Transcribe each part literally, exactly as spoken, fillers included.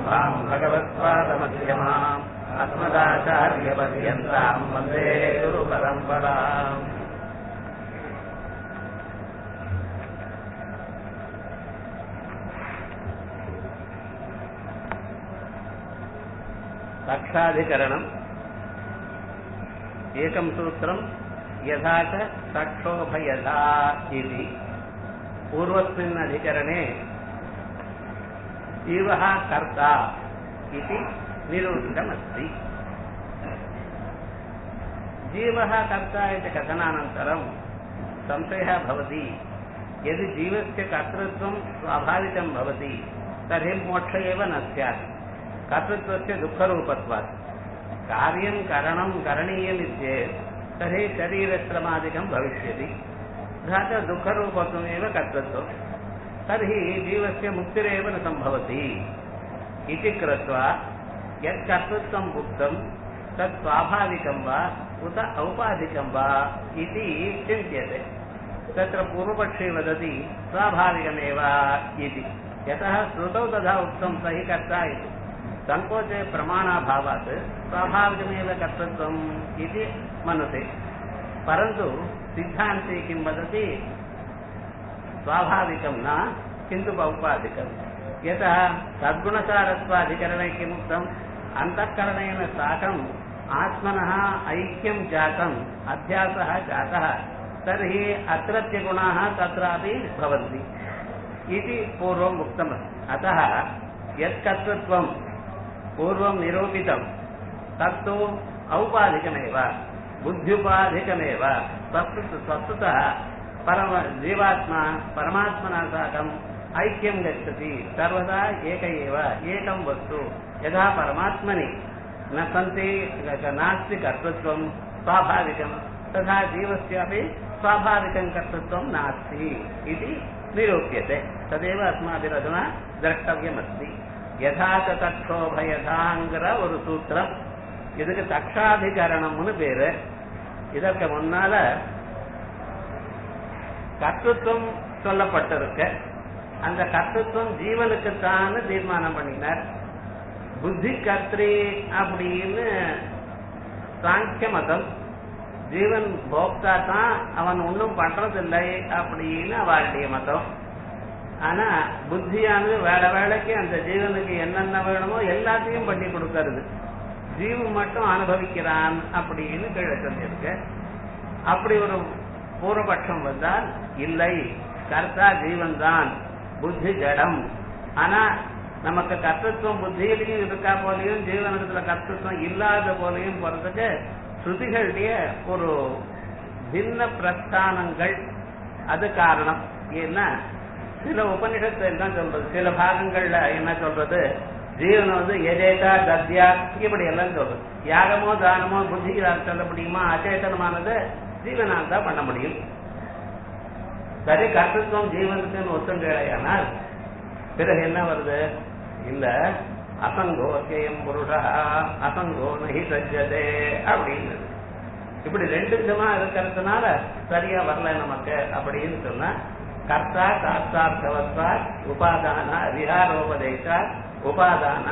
சமாரம்பாம் பகவத்பாதமத்யமாம் அஸ்மதாச்சார்யபர்யந்தாம் வந்தே குரு பரம்பராம். சாட்சாதிகரணம் ஏகம் சூத்திரம் யதா ச சாட்சோபயதா இதி. பூர்வஸ்மின் அதிகரணே ஜீவः கர்த்தா इति निरूपितमस्ति. जीवः कर्ता इति कथनानन्तरं संशयः भवति. यदि जीवस्य कर्तृत्वं स्वाभाविकं भवति तर्हि मोक्ष एव न स्यात्. कर्तृत्वस्य दुःखरूपत्वात् कार्यं करणं करणीयमित्येत् तर्हि शरीरश्रमादिकं भविष्यति. तथा च दुःखरूपत्वमेव कर्तृत्वं. तर्हि जीवस्य मुक्तिरेव न सम्भवति इति कृत्वा यत् कर्तृत्वं उक्तं तत् स्वाभाविकं वा उत औपाधिकं वा इति चिन्त्यते. तत्र पूर्वपक्षे वदति स्वाभाविकमेव इति. यतः श्रुतौ तथा उक्तं स हि कर्ता इति. संकोचे प्रमाणाभावात् स्वाभाविकमेव कर्तृत्वम् इति मनुते. परन्तु सिद्धान्ते किं वदति, स्वाभाविकं न किन्तु औपाधिकम्. यतः सद्गुणसारत्वाधिकरणे किमुक्तम्, अन्तःकरणेन साकम् आत्मनः ऐक्यं जातम्, अध्यासः जातः, तर्हि अत्रत्य गुणाः तत्रापि भवन्ति इति पूर्वम् उक्तमस्ति. अतः यत् कर्तृत्वं पूर्वं निरूपितं तत्तु औपाधिकमेव, बुद्ध्युपाधिकमेव. वस्तुतः परम जीवात्मा परमात्मना साकम् ऐक्यं गच्छति. सर्वदा एक एव एकं वस्तु. यथा परमात्मनि न सन्ति नास्ति कर्तृत्वं स्वाभाविकं, तथा जीवस्यापि स्वाभाविकं कर्तृत्वं नास्ति इति निरूप्यते. तदेव अस्माभिरधुना द्रष्टव्यमस्ति. यथा च தட்சோபயதாங்கிற ஒரு சூத்திரம். இதுக்கு தட்சாதிகரணம்னு பேரு. இதற்கு முன்னால கர்த்தத்துவம் சொல்லப்பட்டிருக்க, அந்த கர்த்தத்துவம் ஜீவனுக்குத்தான் தீர்மானம் பண்ணினார். புத்தி கர்த்திரி அப்படின்னு சாங்கிய மதம். ஜீவன் போக்தா தான், அவன் ஒன்றும் பண்றதில்லை அப்படின்னு அவருடைய மதம். ஆனா புத்தியானது வேலை வேலைக்கு அந்த ஜீவனுக்கு என்னென்ன வேணுமோ எல்லாத்தையும் பண்ணி கொடுக்கறது, ஜீவன் மட்டும் அனுபவிக்கிறான் அப்படின்னு கீழே சொல்லியிருக்க. அப்படி ஒரு பூர்வபட்சம் வந்தால், இல்லை கர்த்தா ஜீவன் தான், புத்தி ஜடம். ஆனா நமக்கு கர்த்தத்துவம் புத்தியிலையும் இருக்கா போலையும் ஜீவனத்துல கர்த்தத்துவம் இல்லாத போலையும் போறதுக்கு ஸ்ருதிகளுடைய ஒரு பின்ன பிரஸ்தானங்கள் அது காரணம். ஏன்னா சில உபநிஷத்து என்ன சொல்றது, சில பாகங்கள்ல என்ன சொல்றது, ஜீவன் வந்து எதேதா தத்யா இப்படி எல்லாம் சொல்றது. யாகமோ தானமோ புத்திகளால் சொல்ல முடியுமா? அச்சேதனமானது ஜீவனால் தான் பண்ண முடியும். சரி, கர்த்தத்துவம் ஜீவனுக்குன்னு ஒத்துங்கையானால் பிறகு என்ன வருது? இல்ல அசங்கோ கேயம் புருஷா அசங்கோ நகி சஜ்ஜதே அப்படின்னு இப்படி ரெண்டு விதமா இருக்கிறதுனால சரியா வரல நமக்கு அப்படின்னு சொன்னா, கர்த்தா சாஸ்தார்த்தவத்வா உபாதான விஹாரோபதேசா உபாதானா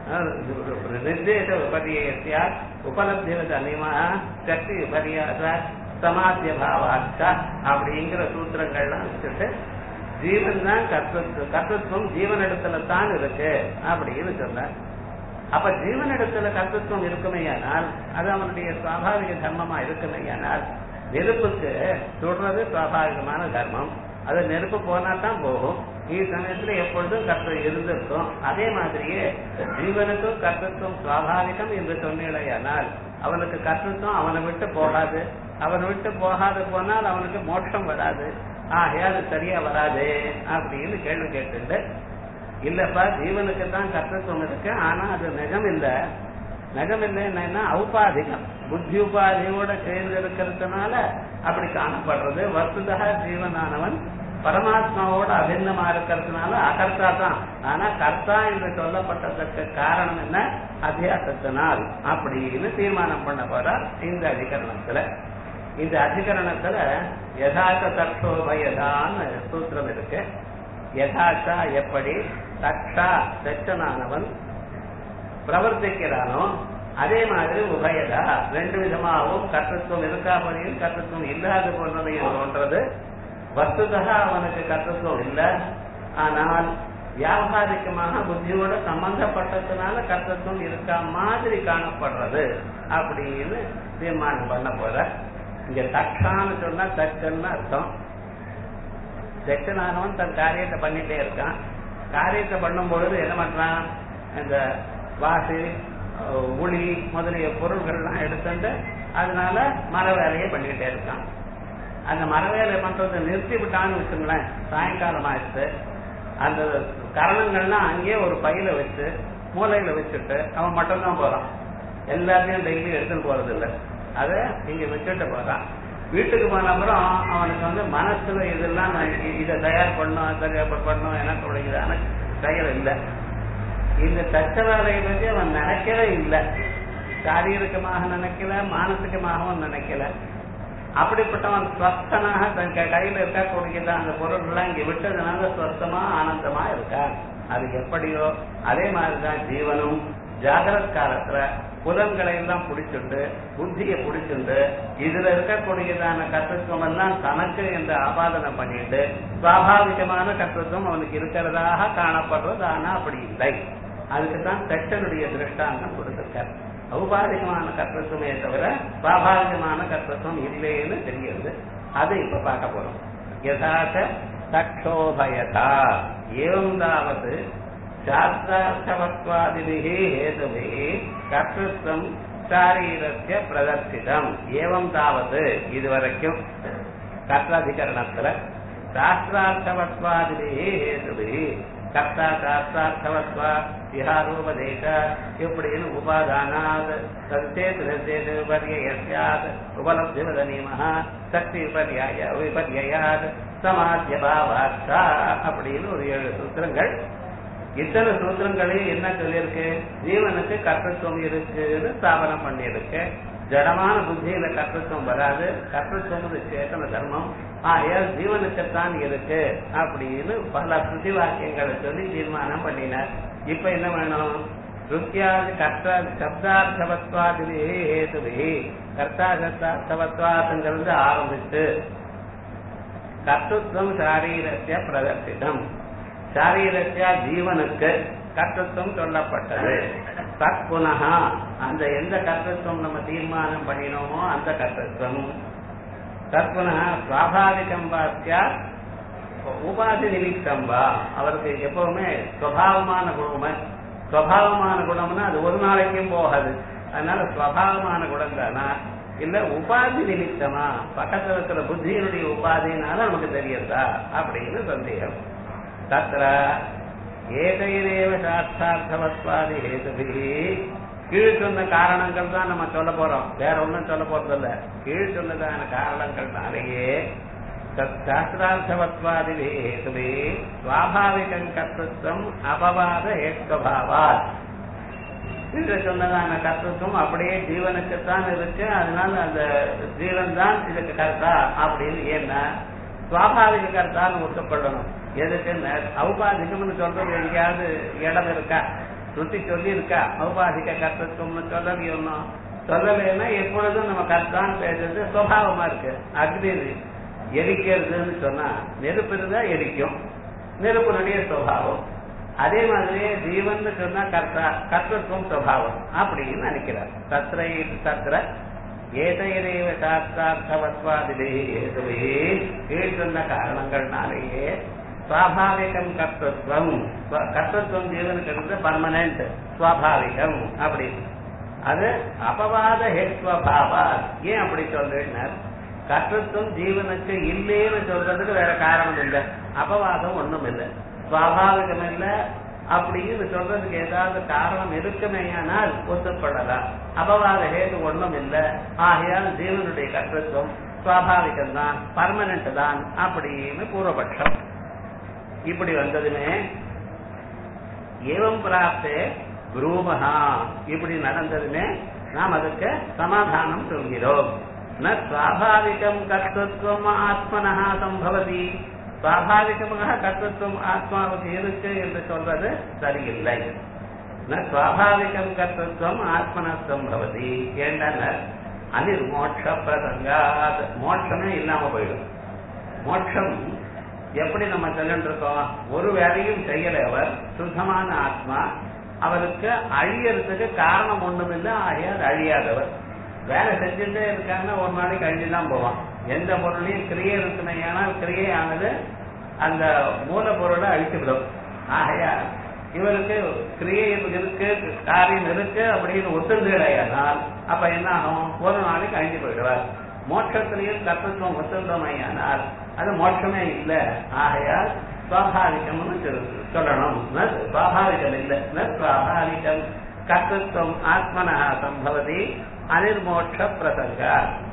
நிர்தேச விபரியா உபலப்திவத அனிமா சக்தி விபரியாசா சமாத்திய பாவாச்சா அப்படிங்கிற சூத்திரங்கள்லாம் வச்சுட்டு ஜீவன் தான் கர்த்தத்துவம், கர்த்தத்துவம் ஜீவனிடத்துல தான் இருக்கு அப்படின்னு சொன்னார். அப்ப ஜீவனிடத்துல கர்த்தத்துவம் இருக்குமையானால் அது அவனுடைய சுவாபாவிக தர்மமா இருக்குமையானால், நெருப்புக்கு சுடுறது சுவாபாவிகமான தர்மம். அது நெருப்பு போனா தான் போகும். இந்த சமயத்துல எப்பொழுதும் கர்த்தம் இருந்திருக்கும். அதே மாதிரியே ஜீவனுக்கும் கர்த்தத்துவம் சுவாபாவிகம் என்று சொன்னீழையானால் அவனுக்கு கர்த்தத்துவம் அவனை விட்டு போகாது. அவனை விட்டு போகாது போனால் அவனுக்கு மோட்சம் வராது. ஆகையால் சரியா வராது அப்படின்னு கேள்வி கேட்டு, இல்லப்பா ஜீவனுக்கு தான் கர்த்தத்துவம் இருக்கு, ஆனா அது நிஜம் இல்லை. நிஜம் இல்லைன்னா ஔபாதிகம், புத்தி உபாதியோட சேர்ந்து இருக்கிறதுனால அப்படி காணப்படுறது. வஸ்துதா ஜீவனானவன் பரமாத்மாவோட அபிண்ணமா இருக்கிறதுனால அகர்த்தா தான். ஆனா கர்த்தா என்று சொல்லப்பட்டதற்கு காரணம் என்ன? அத்தியாசத்தினால் அப்படின்னு தீர்மானம் பண்ண போறார் இந்த அதிகரணத்துல. இந்த அதிகரணத்துல யதார்த்த தட்சோபயதான்னு சூத்திரம் இருக்கு. யதார்த்தா எப்படி, தட்சா தட்சனானவன், பிரவர்த்திக்கிறானோ அதே மாதிரி உபயதா ரெண்டு விதமாகவும் கர்த்தத்துவம் இருக்காமலையும் கர்த்தத்துவம் இல்லாத போன்றதையும் தோன்றது. வஸ்துதா அவனுக்கு கர்த்தத்துவம் இல்லை, ஆனால் வியாபாரிகமாக புத்தியோட சம்பந்தப்பட்டதுனால கர்த்தத்துவம் இருக்கா மாதிரி காணப்படுறது அப்படின்னு தீர்மானம் பண்ண போற. இங்க தக்கான்னு சொன்னா தக்கன்னு அர்த்தம். தக்கனானவன் தன் காரியத்தை பண்ணிட்டே இருக்கான். காரியத்தை பண்ணும் பொழுது என்ன பண்றான், இந்த வாசு உளி முதலிய பொருள்கள்லாம் எடுத்துட்டு அதனால மர வேலையை பண்ணிக்கிட்டே இருக்கான். அந்த மர வேலையை பண்றதை நிறுத்தி விட்டான்னு வச்சுங்களேன், சாயங்காலம் ஆயிடுச்சு, அந்த கரணங்கள்லாம் அங்கேயே ஒரு பையில வச்சு மூலையில வச்சுட்டு அவன் மட்டும்தான் போறான். எல்லாத்தையும் டெய்லி எடுத்துட்டு போறது இல்லை, அதை இங்க வச்சுட்டு போறான். வீட்டுக்கு போன அப்புறம் அவனுக்கு வந்து மனசுல இதெல்லாம் இதை தயார் பண்ணும் தயார் பண்ணும் எனக்கு உடையதான செயல் இல்லை. இந்த தச்ச வேலையை பற்றி அவன் நினைக்கவே இல்லை, சாரீரிகமாக நினைக்கல, மானசிகமாகவும் நினைக்கல. அப்படிப்பட்டவன் ஸ்வஸ்தனாக தன் கையில இருக்கக்கூடியதான் அந்த பொருள்கள்லாம் இங்க விட்டதுனால ஸ்வஸ்தமா ஆனந்தமா இருக்கான். அது எப்படியோ அதே மாதிரிதான் ஜீவனும் ஜாகிரத் காலத்துல புலன்களை எல்லாம் பிடிச்சுண்டு புத்தியை பிடிச்சுண்டு இதுல இருக்கக்கூடியதான கர்த்தத்துவம் எல்லாம் தனக்கு என்று ஆபாதனம் பண்ணிட்டு சுவாபாவிகமான கர்த்தத்துவம் அவனுக்கு இருக்கிறதாக காணப்படுறது. ஆனா அப்படி இல்லை. அதுக்குதான் தச்சனுடைய திருஷ்டாந்தம் கொடுத்திருக்கார். ஔபாதிகமான கர்த்தத்துவமே தவிர சுவாபாவிகமான கர்த்தத்துவம் இல்லைன்னு தெரியுது. அதை இப்ப பார்க்க போறோம். யதாச்ச தக்ஷோபயதா ஏவந்தாவது சாஸ்திரார்த்தவத்வாதிபிஹி ஹேதுபிஹி கர்த்தத்துவம் சாரீரஸ்ய பிரதர்சிதம். ஏவம் தாவது இதுவரைக்கும் கர்த்தாதிகரணத்துல சாஸ்திரார்த்தவத்வாதிபிஹி ஹேதுபிஹி கர்த்தா சாஸ்திரார்த்தவத்வா விஹாரோபதேச இப்படின்னு உபாதானாத் சச்சேத் நிர்தேச விபர்யஸ்யாத் உபலப்திவதனீமஹ சக்தி விபர்யாய விபர்யாத் சமாத்ய பாவார்த்தா அப்படின்னு ஒரு ஏழு சூத்திரங்கள். இத்தனை சூத்திரங்களையும் என்ன சொல்லியிருக்கு, ஜீவனுக்கு கர்த்தத்துவம் இருக்குன்னு ஸ்தாபனம் பண்ணியிருக்கு. ஜடமான புத்தியில கர்த்தத்துவம் வராது, கர்த்தத்துவம் சேத்தன தர்மம், ஆகையால் ஜீவனுக்குத்தான் இருக்கு அப்படின்னு பல ஸ்ருதி வாக்கியங்களை சொல்லி தீர்மானம் பண்ணினார். இப்ப என்ன வேணும், ஸ்ருத்தியாதி கர்த்தா சப்தார்த்தவத்வாதி ஹேதுபிஹி கர்த்தா சப்தார்த்தவத்வாத்ங்கிறது ஆரம்பிச்சு கர்த்தத்துவம் சாரீரஸ்ய பிரதர்சிதம். சாரீரஸ்ய ஜீவனுக்கு கர்த்தத்துவம் சொல்லப்பட்டது. தத் புனகா அந்த எந்த கர்த்தத்துவம் நம்ம தீர்மானம் பண்ணினோமோ அந்த கர்த்தத்துவம் தத் புனகா சுவாபாவிகம் வாக்கியா உபாதி நிமித்தம் வா. அவருக்கு எப்பவுமே சுவாவமான குணம், சுவாவமான குணம்னா அது ஒரு நாளைக்கும் போகாது. அதனால சுவாவமான குணம் தானா இல்ல உபாதி நிமித்தமா, பக்கத்துல இருக்கிற புத்தியினுடைய உபாதினால நமக்கு தெரியறதா அப்படின்னு சந்தேகம். தத்ர ஏதைரேவ சாஸ்திரார்த்தவத்வாதி ஹேதுபிஹி கீழ் சொன்ன காரணங்கள் தான் நம்ம சொல்ல போறோம், வேற ஒன்னும் சொல்ல போறது இல்ல. கீழ் சொன்னதான காரணங்கள்னாலேயே சாஸ்திரார்த்தவத்வாதி ஹேதுபிஹி சுவாபாவிகம் கர்த்தத்துவம் அபவாத ஏத்வபாவாத். இங்க சொன்னதான கர்த்தத்துவம் அப்படியே ஜீவனுக்குத்தான் இருக்கு, அதனால அந்த ஜீவன் தான் இதுக்கு கர்த்தா அப்படின்னு. ஏன்னா சுவாபாவிக கர்த்தான்னு ஒத்துக்கொள்ளணும். எதுக்கு ஔபாதிகம்னு சொல்றது எங்கேயாவது இடம் இருக்கா, சுத்தி சொல்லி இருக்கா ஔபாதிக கர்த்தத்துவம்னு சொல்லி ஒன்னும் சொல்லலைன்னா எப்பொழுதும் நம்ம கர்த்தான்னு பேசுறது சுவாவமா இருக்கு. அக்னி எரிக்கிறதுன்னு சொன்னா நெருப்பு இருந்தா எரிக்கும், நெருப்புனுடைய சுவாவம். அதே மாதிரியே ஜீவன் சொன்னா கர்த்தா கர்த்தத்துவம் சுவாவம் அப்படின்னு நினைக்கிறார். தத்ர தத்ர ஏதைரேவ சாஸ்திரார்த்தவத்வாதிபிஹி ஹேதுபிஹி கீழ் சொன்ன காரணங்கள்னாலேயே சுவாபாவிகம் கர்த்தத்துவம், கர்த்தத்துவம் ஜீவனுக்கு இருந்து பர்மனன்ட் சுவாபாவிகம் அப்படின்னு. அது அபவாத ஹேத்வபாவா. ஏன் அப்படி சொல்றேன், கர்த்தத்துவம் ஜீவனுக்கு இல்லைன்னு சொல்றதுக்கு வேற காரணம் இல்லை, அபவாதம் ஒண்ணும் இல்லை, சுவாபாவிகம் இல்லை அப்படின்னு சொல்றதுக்கு ஏதாவது காரணம் இருக்குமேயானால் ஒத்துக்கொள்ளலாம். அபவாத ஹேது ஒண்ணும் இல்லை, ஆகையால் ஜீவனுடைய கர்த்தத்துவம் சுவாபாவிகம் தான், பர்மனன்ட் தான் அப்படின்னு பூர்வபட்சம். இப்படி வந்ததுமே ஏவம் பிராப்தே ப்ரூமஹா இப்படி நடந்ததுமே நாம் அதுக்கு சமாதானம் சொல்கிறோம். ந சுவாபாவிகம் கர்த்தத்துவம் ஆத்மனஹா சம்பவதி, சுவாபாவிகமாக கர்த்தத்துவம் ஆத்மாவுக்கு இருக்கு என்று சொல்றது சரியில்லை. ஸ்வாபாவிகம் கர்த்தத்துவம் ஆத்மனத்துவம் பவதி. ஏண்டான அனிர்மோட்ச பிரசங்காத் மோட்சமே இல்லாம போயிடும். மோட்சம் எப்படி நம்ம சொல்லிட்டு இருக்கோம், ஒரு வேலையும் செய்யல அவர் சுத்தமான ஆத்மா, அவருக்கு அழியறதுக்கு காரணம் ஒண்ணுமில்லை, ஆகையால் அழியாதவர். வேலை செஞ்சுட்டே இருக்காங்கன்னா ஒரு நாளைக்கு அழிஞ்சுதான் போவான். எந்த பொருளையும் கிரியை இருக்குன்னு, ஏன்னால் கிரியையானது அந்த மூலப்பொருளை அழித்துவிடும். ஆகையால் இவருக்கு கிரியை இருக்கு, காரியம் இருக்கு அப்படின்னு ஒத்துழையானால் அப்ப என்ன ஆகும், ஒரு நாளைக்கு அழிஞ்சு போயிடுவார். மோட்சத்திலையும் கர்த்தத்துவம் ஒத்துழைமையானால் அது மோட்சமே இல்லை. ஆகையால் சுவாபாவிகம்னு சொல்லணும். சுவாபாவிகம் இல்லை, சுவாபாவிகம் கர்த்தத்துவம் ஆத்மனா சம்பவதி அனிர்மோட்ச பிரசங்க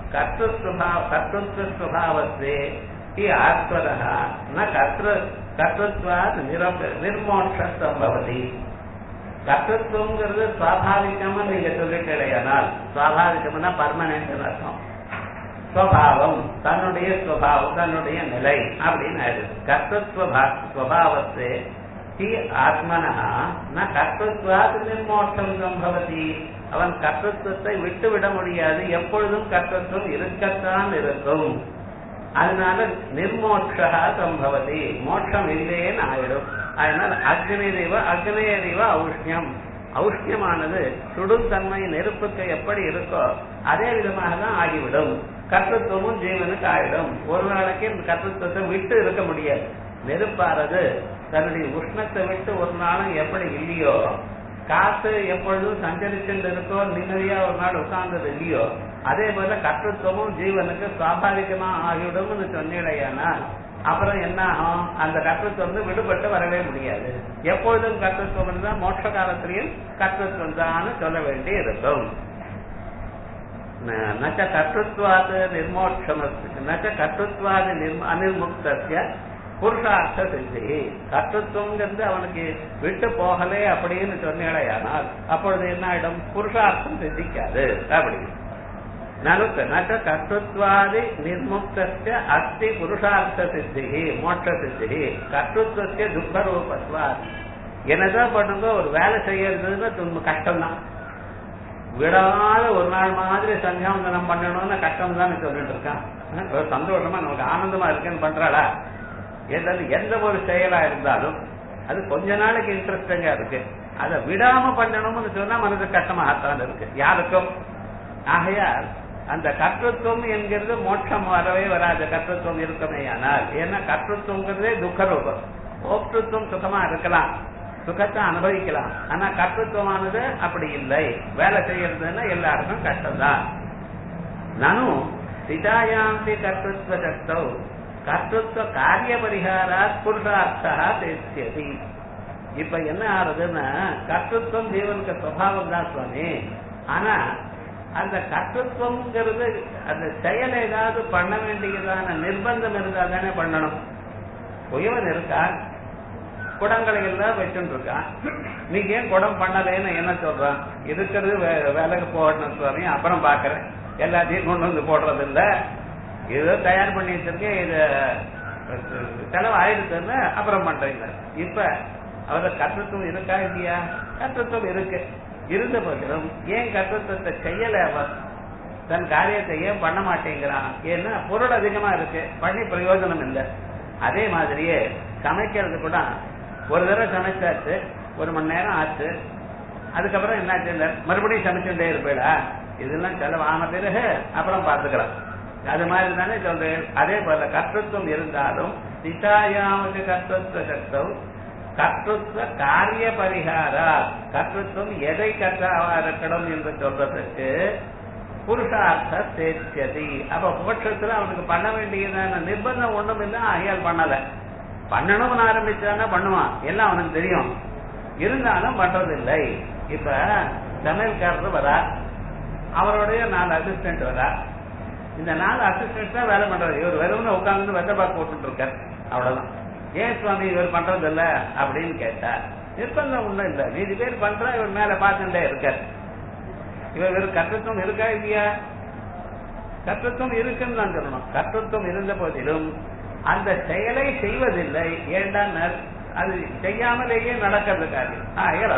கர்த்தத்துவ சுபாவத்தே ஆத்மதः ந கர்த்திரு கர்த்தத்வாத் நிர்மோட்ச சம்பவதி. கர்த்தத்துவங்கிறது சுவாபாவிகமா நீங்க சொல்லிட்டு இல்லையானால், சுவாபாவிகம்னா பர்மனன்ட் அர்த்தம். ஸ்வபாவம் தன்னுடைய ஸ்வபாவம் தன்னுடைய நிலை அப்படின்னு ஆயிடுது. கர்த்தத்வபாவத்தே ஹி ஆத்மனா ந கர்த்தத்வாத் நிர்மோட்சம் சம்பவதி. அவன் கர்த்தத்துவத்தை விட்டு விட முடியாது, எப்பொழுதும் கர்த்தத்துவம் இருக்கத்தான் இருக்கும். அதனால நிர்மோட்சா சம்பவதி, மோட்சம் இல்லையேன்னு ஆயிடும். அதனால அக்னிதேவ அக்னேதேவ ஔஷ்ணியம், ஔஷ்ணியமானது சுடும் தன்மை நெருப்புக்கு எப்படி இருக்கோ அதே விதமாக தான் ஆகிவிடும். கர்த்தத்துவமும் ஜீவனுக்கு ஆயிடும். ஒரு நாளைக்கு கர்த்தத்துவத்தை விட்டு இருக்க முடியாது. நெருப்பானது தன்னுடைய உஷ்ணத்தை விட்டு ஒரு நாளும் எப்படி இல்லையோ, காத்து எப்பொழுதும் சஞ்சரிச்சுட்டு இருக்கோ, நிம்மதியா ஒரு நாள் உட்கார்ந்தது இல்லையோ, அதே போல கர்த்தத்துவமும் ஜீவனுக்கு சுவாபாவிகமா ஆகிவிடும் சொன்னீடையானா அப்புறம் என்ன ஆகும், அந்த கர்த்தத்துவம் வந்து விடுபட்டு வரவே முடியாது. எப்பொழுதும் கர்த்தத்துவம் இருந்தா மோட்ச காலத்திலையும் கர்த்தத்துவம் தான் சொல்ல வேண்டி இருக்கும். நச்ச கர்த்தத்வாது நிர்மோட்சம் நச்ச கர்த்தத்வாது அனிர்முக்தஸ்ய புருஷார்த்த சித்தி. கர்த்தத்துவங்கிறது அவனுக்கு விட்டு போகலே அப்படின்னு சொன்னேடையானால் அப்பொழுது என்ன ஆயிடும், புருஷார்த்தம் சித்திக்காது. அப்படி நனுக்கு நச்ச கர்த்தத்வாதி நிர்முக்தஸ்ய அஸ்தி புருஷார்த்த சித்தி மோட்ச சித்தி. கர்த்தத்துவத்திய துக்க ரூபத்வா. என்னதான் பண்ணுங்க, ஒரு வேலை செய்யறதுன்னு துன்ப கஷ்டம்தான். விடாத ஒரு நாள் மாதிரி சந்தியாவந்தனம் பண்ணணும்னு கஷ்டம் தான் சொல்லிட்டு இருக்கான். சந்தோஷமா நமக்கு ஆனந்தமா இருக்குன்னு பண்றாளா? ஏதாவது எந்த ஒரு செயலா இருந்தாலும் அது கொஞ்ச நாளைக்கு இன்ட்ரெஸ்டிங்கா இருக்கு, அதை விடாம பண்ணணும்னு சொன்னா மனது கஷ்டமாகத்தான் இருக்கு யாருக்கும். ஆகையால் அந்த கர்த்தத்துவம் என்கிறது மோட்சம் வரவே வராது. கர்த்தத்துவம் இருக்குமே ஆனால், ஏன்னா கர்த்தத்துவங்கிறதே துக்க ரூபம். போக்திருத்துவம் சுகமா இருக்கலாம், சுகத்தை அனுபவிக்கலாம். ஆனா கர்த்தத்துவமானது அப்படி இல்லை. வேலை செய்யறதுன்னா எல்லாருக்கும் கஷ்டம்தான். நானும் சிதாயாந்தி கர்த்தத்துவ சக்தௌ கர்த்தத்துவ காரிய பரிகாரா புருஷார்த்தா தேசியதி. இப்ப என்ன ஆறுதுன்னா, கர்த்தத்துவம் ஜீவனுக்கு சுபாவம் தான் சுவாமி. ஆனா அந்த கர்த்தத்துவம்ங்கிறது அந்த செயல் ஏதாவது பண்ண வேண்டியதான நிர்பந்தம் இருந்தா தானே பண்ணணும். உயவன் இருக்கான், குடங்களை எல்லாம் வச்சுட்டு இருக்கான். நீங்க ஏன் குடம் பண்ணலேன்னு என்ன சொல்றான், இருக்கிறது வேலைக்கு போடணும் சுவாமி, அப்புறம் பாக்குறேன், எல்லாத்தையும் கொண்டு வந்து போடுறது இல்ல, ஏதோ தயார் பண்ணி வச்சிருக்கேன், இது செலவு ஆயிடுச்சுன்னு அப்புறம் பண்றீங்க. இப்ப அவர கர்த்தத்துவம் இருக்கா இல்லையா? கர்த்தத்துவம் இருக்கு. இருந்த போதிலும் ஏன் கர்த்தத்துவத்தை செய்யல, அவர் தன் காரியத்தை ஏன் பண்ண மாட்டேங்கிறான்? ஏன்னா பொருள் அதிகமா இருக்கு, பண்ணி பிரயோஜனம் இல்லை. அதே மாதிரியே சமைக்கிறது கூட ஒரு தடவை சமைச்சாச்சு, ஒரு மணி நேரம் ஆச்சு, அதுக்கப்புறம் என்னாச்சு மறுபடியும் சமைச்சுட்டே இருப்பேடா, இதெல்லாம் செலவான பிறகு அப்புறம் பார்த்துக்கலாம். அது மாதிரி தானே சொல்றேன். அதே போல கர்த்தத்துவம் இருந்தாலும் சிதாயாவது கர்த்தத்துவ சக்தம் கர்த்தத்துவ காரிய பரிகாரா. கர்த்தத்துவம் எதை கர்த்தாவா இருக்கணும் என்று சொல்றதுக்கு புருஷார்த்த சேத்தியதி. அப்ப மோட்சத்துல அவனுக்கு பண்ண வேண்டியதான நிர்பந்தம் ஒண்ணும் இல்லை, ஆகையால் பண்ணல. பண்ணணும்னு ஆரம்பிச்சானா பண்ணுவான், எல்லாம் அவனுக்கு தெரியும், இருந்தாலும் பண்றது இல்லை. இப்ப சமையல்காரர் வரா, அவருடைய நாலு அசிஸ்டன்ட் வரா. இந்த நாலு அசிஸ்டன்ட் தான் வேலை பண்றாரு. இவர் வெறும்னு உட்கார்ந்து வெத்த பாக்கு போட்டு இருக்காரு, அவ்வளவுதான். ஏன் சுவாமி இவர் பண்றது இல்ல அப்படின்னு கேட்டா, நிர்பந்தம் ஒண்ணும் இல்ல, மீதி பேர் பண்றா, இவர் மேல பார்த்துட்டே இருக்காரு. இவர் வெறும் கர்த்தத்துவம் இருக்கா இல்லையா? கர்த்தத்துவம் இருக்குன்னு தான் சொல்லணும். கர்த்தத்துவம் இருந்த போதிலும் அந்த செயலை செய்வதில்லை. ஏண்டா அது செய்யாமலேயே நடக்கிறது காரியம். ஆகையால் அப்படி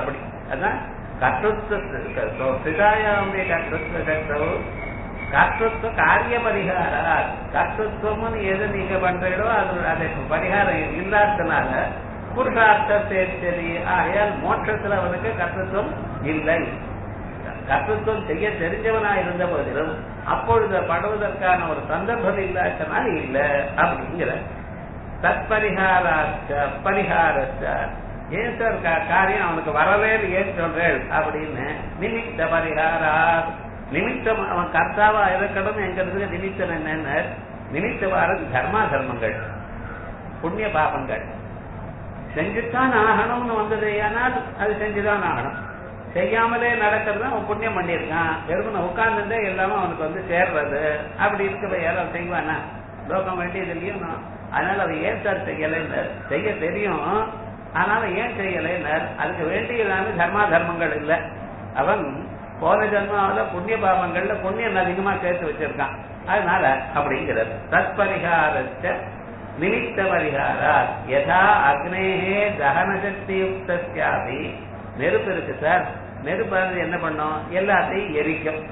அதான் கர்த்தృత్వ பிதாயாவுடைய கர்த்தృత్వ சக்தவு கர்த்தృత్వ காரிய பரிகாரா கர்த்தృత్வம்னு எது நீங்க பண்றீங்களோ அது அதுக்கு பரிகாரம் இல்லாததுனால புருஷார்த்தத்தை சரி ஆகையால் மோட்சத்துல அவனுக்கு கர்த்தృత్వం இல்லை. கர்த்தృత్వం செய்ய தெரிஞ்சவனா இருந்த போதிலும் அப்பொழுது படுவதற்கான ஒரு சந்தர்ப்பம் இல்லாதனால இல்ல அப்படிங்கிற தற்பரிகாராச்ச பரிகாரச்ச ஏன் சார் காரியம் அவனுக்கு வரவே ஏன் சொல்றேன் அப்படின்னு நிமித்த பரிகாரா நிமித்தம் அவன் கர்த்தாவா இருக்கணும் என்கிறதுக்கு நிமித்தம் என்னன்னு நிமித்தவாறு தர்மா தர்மங்கள் புண்ணிய பாபங்கள் செஞ்சுத்தான் ஆகணும்னு வந்தது ஆனால் அது செஞ்சுதான் ஆகணும். செய்யாமலே நடக்கிறது அவன் புண்ணியம் பண்ணியிருக்கான். வெறுமனை உட்கார்ந்துட்டே எல்லாமே அவனுக்கு வந்து சேர்றது அப்படி இருக்க யாரும் செய்வானா லோகம் வேண்டியது இல்லையும். அதனால அவன் ஏன் சார் செய்யலைன்னு செய்ய தெரியும் ஆனால ஏன் செய்யலைன்னு அதுக்கு வேண்டியதான தர்மா தர்மங்கள் இல்லை. அவன் போன ஜன்மாவில புண்ணிய பாவங்கள்ல புண்ணியம் அதிகமா சேர்த்து வச்சிருக்கான். அதனால அப்படிங்கிறது தற்பரிகாரச்ச நிமித்த பரிகாரா யதா அக்னேஹே தகன சக்தி யுக்தஸ்யாபி நெருப்பு இருக்கு சார். நெருப்பு என்ன பண்ணும் எல்லாத்தையும் எரிக்கும்.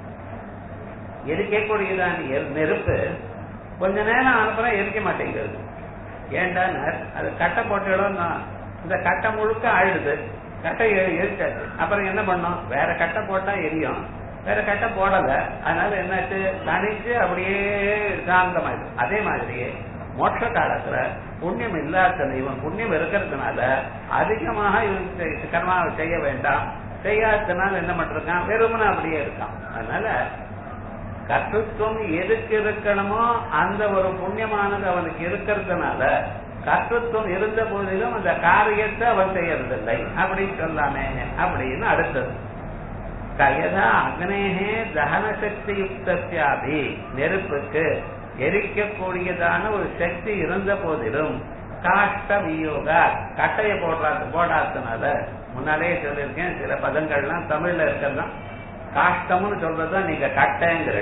எரிக்கக்கூடியதான் நெருப்பு கொஞ்ச நேரம் அனுப்புறா எரிக்க மாட்டேங்கிறது. ஏண்டா அது கட்டை போட்டுடும் இந்த கட்டை முழுக்க ஆயிடுது. கட்டை எரிச்சாச்சு அப்புறம் என்ன பண்ணும் வேற கட்டை போட்டா எரியும் வேற கட்டை போடல. அதனால என்னாச்சு தனிச்சு அப்படியே சாந்தமாயிடும். அதே மாதிரியே மோட்ச காலத்துல புண்ணியம் இல்லாத இவன் புண்ணியம் இருக்கிறதுனால அதிகமாக இவனுக்கு கர்மாவை செய்ய வேண்டாம். செய்யாததுனால என்ன பண்றான் வெறுமனை அப்படியே இருக்கான். அதனால கர்த்தృత్వం எதுக்கு இருக்கணுமோ அந்த ஒரு புண்ணியமானது அவனுக்கு இருக்கிறதுனால கர்த்தృత్వం இருந்த போதிலும் அந்த காரியத்தை அவன் செய்யறதில்லை அப்படின்னு சொல்லாமே அப்படின்னு அடுத்தது கயதா அக்னேஹே தகன சக்தி யுக்தஸ்யாபி நெருப்புக்கு எரிக்கக்கூடியதான ஒரு சக்தி இருந்த போதிலும் காஷ்ட வியோகா கட்டைய போடுறாது போடாததுனால முன்னாலே சொல்லியிருக்கேன் சில பதங்கள்லாம் தமிழ்ல இருக்கிறதான் காஷ்டம்னு சொல்றதுதான் நீங்க கட்டைங்கிற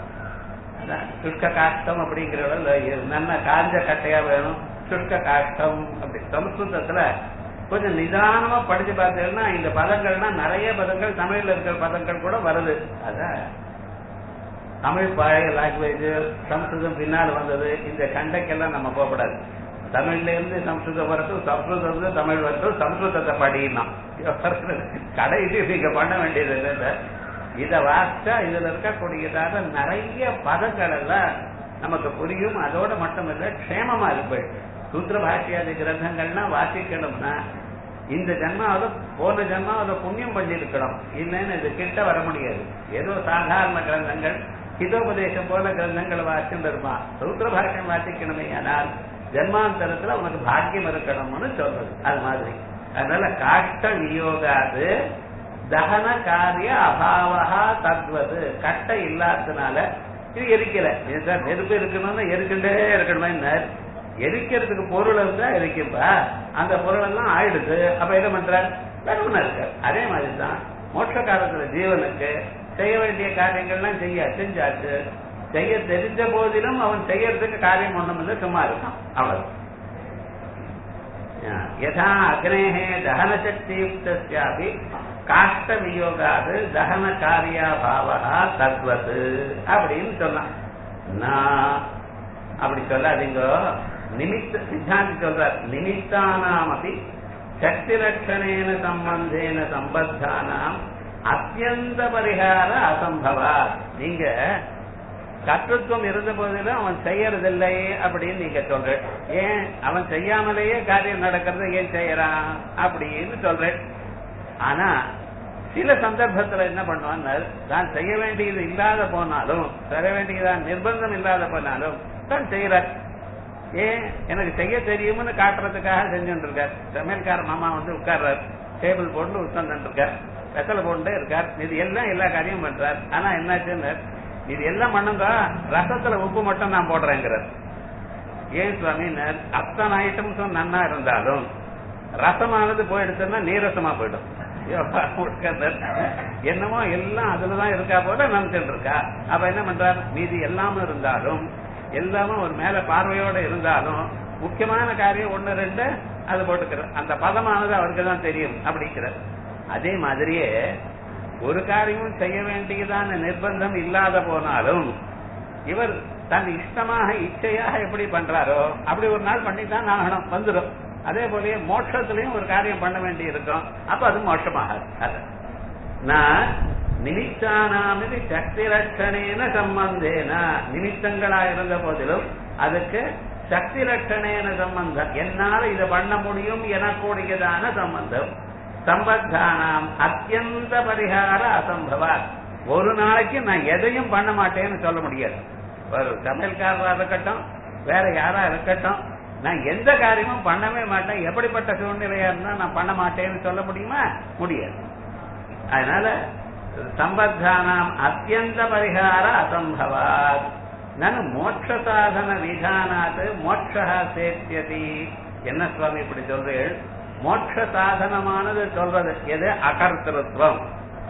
சுஷ்க காஷ்டம் அப்படிங்கிறத நல்ல காஞ்ச கட்டையா வேணும் சுஷ்க காஷ்டம் அப்படி சமஸ்கிருதத்துல கொஞ்சம் நிதானமா படிச்சு பார்த்தீங்கன்னா இந்த பதங்கள்னா நிறைய பதங்கள் தமிழ்ல இருக்கிற பதங்கள் கூட வருது. அதான் தமிழ் பழைய லாங்குவேஜ் சம்ஸ்கிருதம் பின்னால் வந்தது. இந்த கண்டைக்கெல்லாம் நம்ம போகக்கூடாது. தமிழ்ல இருந்து சம்ஸ்கிருதம் வரட்டும் சம்ஸ்கிருதம் இருந்து தமிழ் வரட்டும் சம்ஸ்கிருதத்தை படினா கடைசி நீங்க பண்ண வேண்டியது இல்லை. இதை வாசிச்சா இதுல இருக்கக்கூடியதாக நிறைய பதங்கள் எல்லாம் நமக்கு புரியும். அதோட மட்டும் இல்ல க்ஷேமமா இருக்கு. சூத்திர பாஷ்யாதி கிரந்தங்கள்லாம் வாசிக்கணும்னா இந்த ஜன்மாவது போன ஜன்மாவது புண்ணியம் பண்ணிருக்கணும். இல்லைன்னு இது கிட்ட வர முடியாது. ஏதோ சாதாரண கிரந்தங்கள் ஹிதோபதேசம் போல கிரந்தங்களை வாசிச்சுட்டு இருப்பான். சூத்திர பாஷ்யம் வாசிக்கணுமே ஆனால் ஜன்மாந்தரத்துல உனக்கு பாக்கியம் இருக்கணும்னு சொல்றது அது மாதிரி. அதனால காஷ்ட வியோகாது தகன காரிய அபாவா தத்வது கட்டை இல்லாததுனால இது எரிக்கல. நெருப்பு இருக்கணும்னா எரிக்கின்றே இருக்கணுமே. எரிக்கிறதுக்கு பொருள் இருந்தா எரிக்கும்பா அந்த பொருள் எல்லாம் ஆயிடுது. அப்ப என்ன பண்ற வெறுமனா இருக்க. அதே மாதிரிதான் மோட்ச காலத்துல ஜீவனுக்கு செய்ய வேண்டிய காரியங்கள்லாம் செய்ய செஞ்சாச்சு. செய்ய தெரிஞ்ச போதிலும் அவன் செய்யறதுக்கு காரியம் ஒண்ணும் இல்லை சும்மா இருக்கான் அவ்வளவு. யதா அக்னேஹே தகன சக்தி யுக்தஸ்யாபி காஷ்ட வியோகாது தகன காரியாபாவா தத்வது அப்படின்னு சொல்லலாம். நான் அப்படி சொல்லாதீங்க. நிமித்த சித்தாந்தி சொல்றார் நிமித்தானாமபி சக்தி லட்சணேன சம்பந்தேன சம்பத்தானாம் அத்தியந்த பரிகார அசம்பவா. நீங்க கர்த்தృత్వం இருந்த போதிலும் அவன் செய்யறதில்லை அப்படின்னு நீங்க சொல்ற. ஏன் அவன் செய்யாமலேயே காரியம் நடக்கிறத ஏன் செய்யறான் அப்படின்னு சொல்றேன். ஆனா சில சந்தர்ப்பத்துல என்ன பண்ணுவான் தான் செய்ய வேண்டியது இல்லாத போனாலும் தர வேண்டியதான் நிர்பந்தம் இல்லாத போனாலும் தான் செய்யறார். ஏன் எனக்கு செய்ய தெரியும்னு காட்டுறதுக்காக செஞ்சுட்டு இருக்கார். சமையல்கார மாமா வந்து உட்கார்றார். டேபிள் போட்டு உட்கார்ந்துட்டு இருக்கார். வெத்தலை போட்டு இருக்கார். இது எல்லாம் எல்லா காரியமும் பண்றார். ஆனா என்னாச்சுன்னு இது எல்லாம் பண்ணுங்க ரசத்துல உப்பு மட்டும் நான் போடுறேங்கிறார். ஏன் சுவாமி அத்தனை ஐட்டம்ஸும் நன்னா இருந்தாலும் ரசமானது போயிடுச்சுன்னா நீரசமா போயிடும். என்னமோ எல்லாம் அதுலதான் இருக்கா போல நினைச்சுட்டு இருக்கா. அப்ப என்ன பண்றார் மீதி எல்லாமும் இருந்தாலும் எல்லாமே ஒரு மேல பார்வையோட இருந்தாலும் முக்கியமான காரியம் ஒண்ணு ரெண்டு அது போட்டுக்கிறார். அந்த பதமானது அவருக்கு தான் தெரியும் அப்படிங்கிறார். அதே மாதிரியே ஒரு காரியமும் செய்ய வேண்டியதான நிர்பந்தம் இல்லாத போனாலும் இவர் தன் இஷ்டமாக இச்சையாக எப்படி பண்றாரோ அப்படி ஒரு நாள் பண்ணித்தான் ஆகணும் வந்துடும். அதே போலயே மோட்சத்திலையும் ஒரு காரியம் பண்ண வேண்டி இருக்கும், அப்ப அது மோட்சமாகாது. நான் நிமித்தானாமி சக்தி லட்சணேன சம்பந்தேன, நிமித்தங்களா இருந்த போதிலும் அதுக்கு சக்தி லட்சணேன சம்பந்தம், என்னால இதை பண்ண முடியும் எனக்கூடியதான சம்பந்தம். சம்பத்தானாம் அத்தியந்த பரிகார அசம்பவா, ஒரு நாளைக்கு நான் எதையும் பண்ண மாட்டேன்னு சொல்ல முடியாது. ஒரு சமையல்காரரா இருக்கட்டும், வேற யாரா இருக்கட்டும், நான் எந்த காரியமும் பண்ணவே மாட்டேன், எப்படிப்பட்ட சூழ்நிலையா இருந்தா நான் பண்ண மாட்டேன்னு சொல்ல முடியுமா? முடியாது. அதனால சம்பத்தானாம் அத்தியந்த பரிகார அசம்பவாத். நான் மோட்ச சாதன விதானாத் மோட்சா சேத்தியதி. என்ன சுவாமி இப்படி சொல்றேன்? மோட்ச சாதனமானது சொல்றது எது? அகர்த்திருவம்.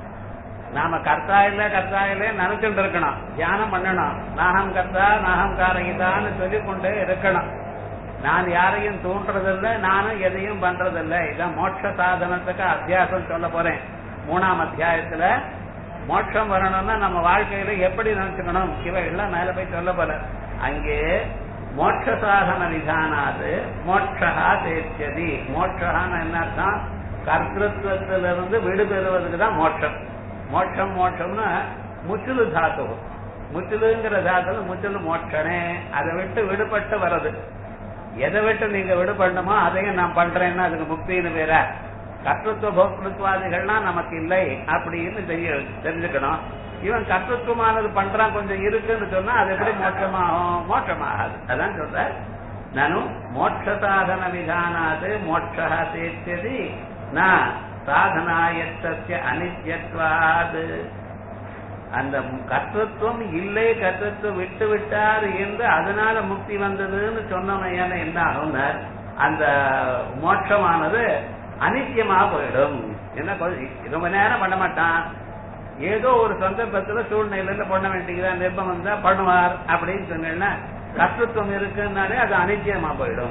நாம கர்த்தா இல்ல கர்த்தா இல்ல நினைச்சுட்டு இருக்கணும், தியானம் பண்ணணும். நாகம் கர்த்தா நாகம் காரகிதான்னு சொல்லிக் கொண்டே இருக்கணும். நான் யாரையும் தூண்டுறதில்லை, நானும் எதையும் பண்றதில்லை. இதான் மோட்ச சாதனத்துக்கு அத்தியாசம் சொல்ல போறேன். மூணாம் அத்தியாயத்துல மோட்சம் வரணும்னா நம்ம வாழ்க்கையில எப்படி நினைச்சுக்கணும் இவையெல்லாம் மேல போய் சொல்ல போற. அங்கே மோட்ச சாதன விதானாது மோட்சா தேர்ச்சதி. மோட்சான்னு என்ன அர்த்தம்? கர்த்திருவத்திலிருந்து விடுபெறுவதுக்கு தான் மோட்சம். மோட்சம் மோட்சம்னா முச்சுலு தாத்து. முச்சுலுங்கிற தாத்துல முச்சுலு மோட்சனே, அதை விட்டு விடுபட்டு வர்றது. எதை விட்டு நீங்க விடுபடணுமோ அதையும் நான் பண்றேன்னா அதுக்கு முக்தின்னு பேர. கர்த்தத்துவ போக்திருத்வாதிகள்லாம் நமக்கு இல்லை அப்படின்னு தெரிய தெரிஞ்சுக்கணும். இவன் கர்த்தத்துவமானது பண்றான் கொஞ்சம் இருக்குன்னு சொன்னா அது எப்படி மோட்சமாகும்? மோட்சமாகாது. அதான் சொல்ற. நானும் மோட்ச சாதன விதானாது மோட்சா சேர்த்தது நான் சாதனாயத்திய அனித்யத்வாது. அந்த கர்த்தத்துவம் இல்லை, கர்த்தத்துவம் விட்டு விட்டார் என்று அதனால முக்தி வந்ததுன்னு சொன்னமையான என்ன ஆகும்? அந்த மோட்சமானது அனித்தியமா போயிடும். என்ன ரொம்ப நேரம் பண்ண மாட்டான், ஏதோ ஒரு சந்தர்ப்பத்துல சூழ்நிலையில பண்ண வேண்டியதான், நிர்பந்தம் தான் பண்ணுவார் அப்படின்னு சொன்னா கர்த்தத்துவம் இருக்குன்னாலே அது அனித்தியமா போயிடும்.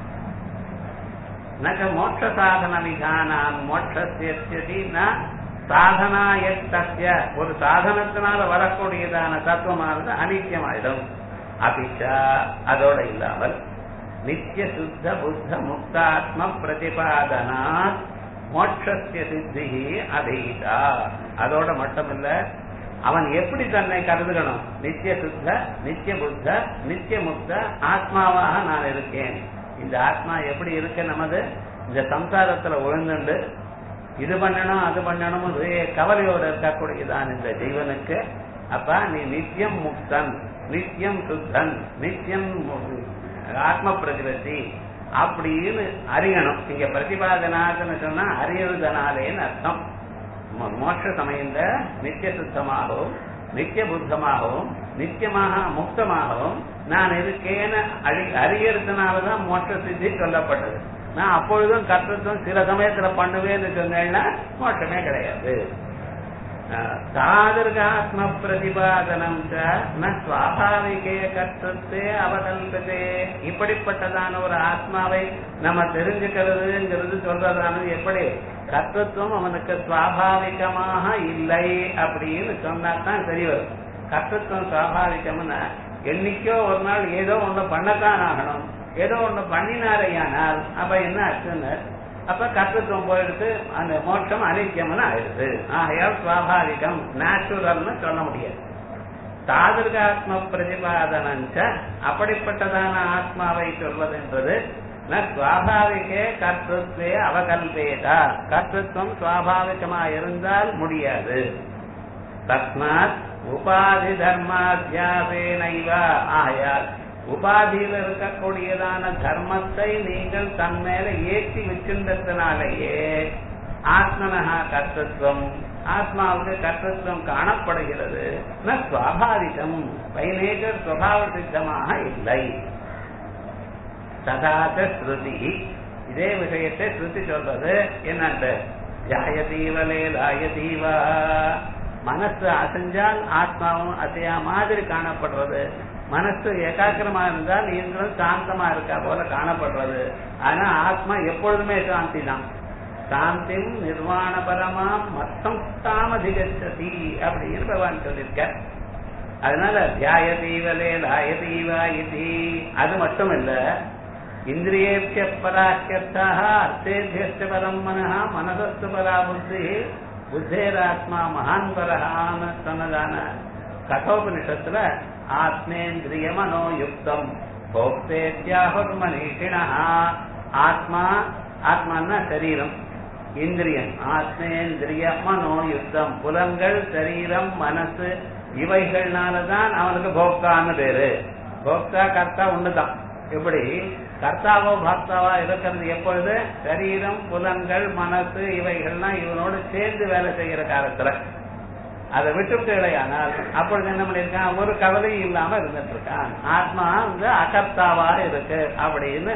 நக மோட்ச சாதன விதானான் மோட்சத்தியதினா சாதனா எத்தஸ்ய, ஒரு சாதனத்தினால வரக்கூடியதான தத்துவமானது அனித்தியமாயிடும். அபிச்சா அதோட இல்லாமல் நித்திய சுத்த புத்த முக்தாத்ம பிரதிபாதனாத் மோட்சத்திய சித்தி அதீதா. அதோட மட்டுமில்ல, அவன் எப்படி தன்னை கருதுகணும்? நித்திய சுத்த நித்திய புத்த நித்திய முக்த ஆத்மாவாக நான் இருக்கேன். இந்த ஆத்மா எப்படி இருக்கு? நமது இந்த சம்சாரத்துல உழந்துண்டு இது பண்ணணும் அது பண்ணணும் கவலையோடு இருக்கக்கூடியதான் இந்த ஜீவனுக்கு. அப்ப நீ நித்தியம் முக்தன், நித்தியம் சுத்தன், நித்தியம் ஆத்ம பிரதிபத்தி அப்படின்னு அறியணும். இங்க பிரதிபாதனான்னு சொன்னா அறியறதுனாலேன்னு அர்த்தம். மோட்ச சமயந்த நித்திய சுத்தமாகவும் நித்திய புத்தமாகவும் நித்தியமாக முக்தமாகவும் நான் இருக்கேன்னு அறியறதுனாலதான் மோட்ச சித்தி சொல்லப்பட்டது. நான் அப்பொழுதும் கர்த்தத்துவம் சில சமயத்துல பண்ணுவேன்னு சொன்னேன்னா மோட்சமே கிடையாது. தாதிர்காத்ம பிரதிபாதனம் சுவாபாவிகே கர்த்தத்தே அவகல்பதே. இப்படிப்பட்டதான ஒரு ஆத்மாவை நம்ம தெரிஞ்சுக்கிறதுங்கிறது சொல்றதானது எப்படி? கர்த்தத்துவம் அவனுக்கு சுவாபாவிகமாக இல்லை அப்படின்னு சொன்னாதான் சரி வரும். கர்த்தத்துவம் சுவாபாவிகம்னா என்னைக்கோ ஒரு நாள் ஏதோ ஒண்ணு பண்ணத்தான் ஆகணும். ஏதோ ஒண்ணு பண்ணினாரையானால் அப்ப என்ன ஆச்சுன்னு, அப்ப கர்த்தத்துவம் போயிடுது, அந்த மோட்சம் அனித்தியம்னு ஆயிடுது. ஆகையால் சுவாபாவிகம் நேச்சுரல்னு சொல்ல முடியாது. தாதிர்காத்ம பிரதிபாதனஞ்ச அப்படிப்பட்டதான ஆத்மாவை சொல்வதென்றது சுவாபாவிகே கர்த்தத்வே அவகல்பேதா. கர்த்தத்துவம் சுவாபாவிகமா இருந்தால் முடியாது. தஸ்மாத் உபாதி தர்மாத்தியாசேனைவா. ஆகையால் உபாதியில் இருக்கக்கூடியதான தர்மத்தை நீங்கள் தன் மேல ஏற்றி வச்சிருந்ததுனாலேயே ஆத்மனஹா கர்த்தத்துவம், ஆத்மாவுக்கு கர்த்தத்துவம் காணப்படுகிறது. சுவாபாவிகம் பைநேகர் சுவாவ சித்தமாக இல்லை. ததாச்ச ஸ்ருதி, இதே விஷயத்தை ஸ்ருதி சொல்றது என்னன்னு, ஜாயதீவலே லாயதீவா. மனசு அசைஞ்சால் ஆத்மாவும் அசையா மாதிரி காணப்படுறது. மனசு ஏகாக்கிரமா இருந்தால் நீங்களும் சாந்தமா இருக்கா போல காணப்படுறது. ஆனா ஆத்மா எப்பொழுதுமே சாந்தி தான். சாந்திம் நிர்வாண பரமாம் மத்தம் அதிகச்சதி அப்படின்னு பகவான் சொல்லியிருக்க. அதனால தியாயதீவலே லாயதீவா இது அது மட்டும் இல்ல, இந்திரியேபிய பராக்கியர்த்தாக அர்த்தேபியஸ்ய பரம் மனஹ மனசஸ்து பரா புத்தி புத்தேராத்மா மகான் பரஹான்னு சொன்னதான கட்டோபனிஷத்துல ஆத்மேந்திரிய மனோயுக்தம் போக்தேத்யாஹுர் மனீஷிணா. ஆத்மா ஆத்மான்னா சரீரம், இந்திரியம் ஆத்மேந்திரிய மனோயுக்தம் புலன்கள் சரீரம் மனசு இவைகள்னாலதான் அவனுக்கு போக்தான்னு பேரு. போக்தா கர்த்தா ஒண்ணுதான். எப்படி கர்த்தாவோ பக்தாவா இருக்கிறது எப்பொழுது சரீரம் புலன்கள் மனசு இவைகள்லாம் இவனோடு சேர்ந்து வேலை செய்கிற காலத்துல. அதை விட்டு இல்லையானால் அப்பொழுது என்ன பண்ணிருக்கான், ஒரு கவலையும் இல்லாம இருந்துட்டு இருக்கான். ஆத்மா வந்து அகர்த்தாவா இருக்கு அப்படின்னு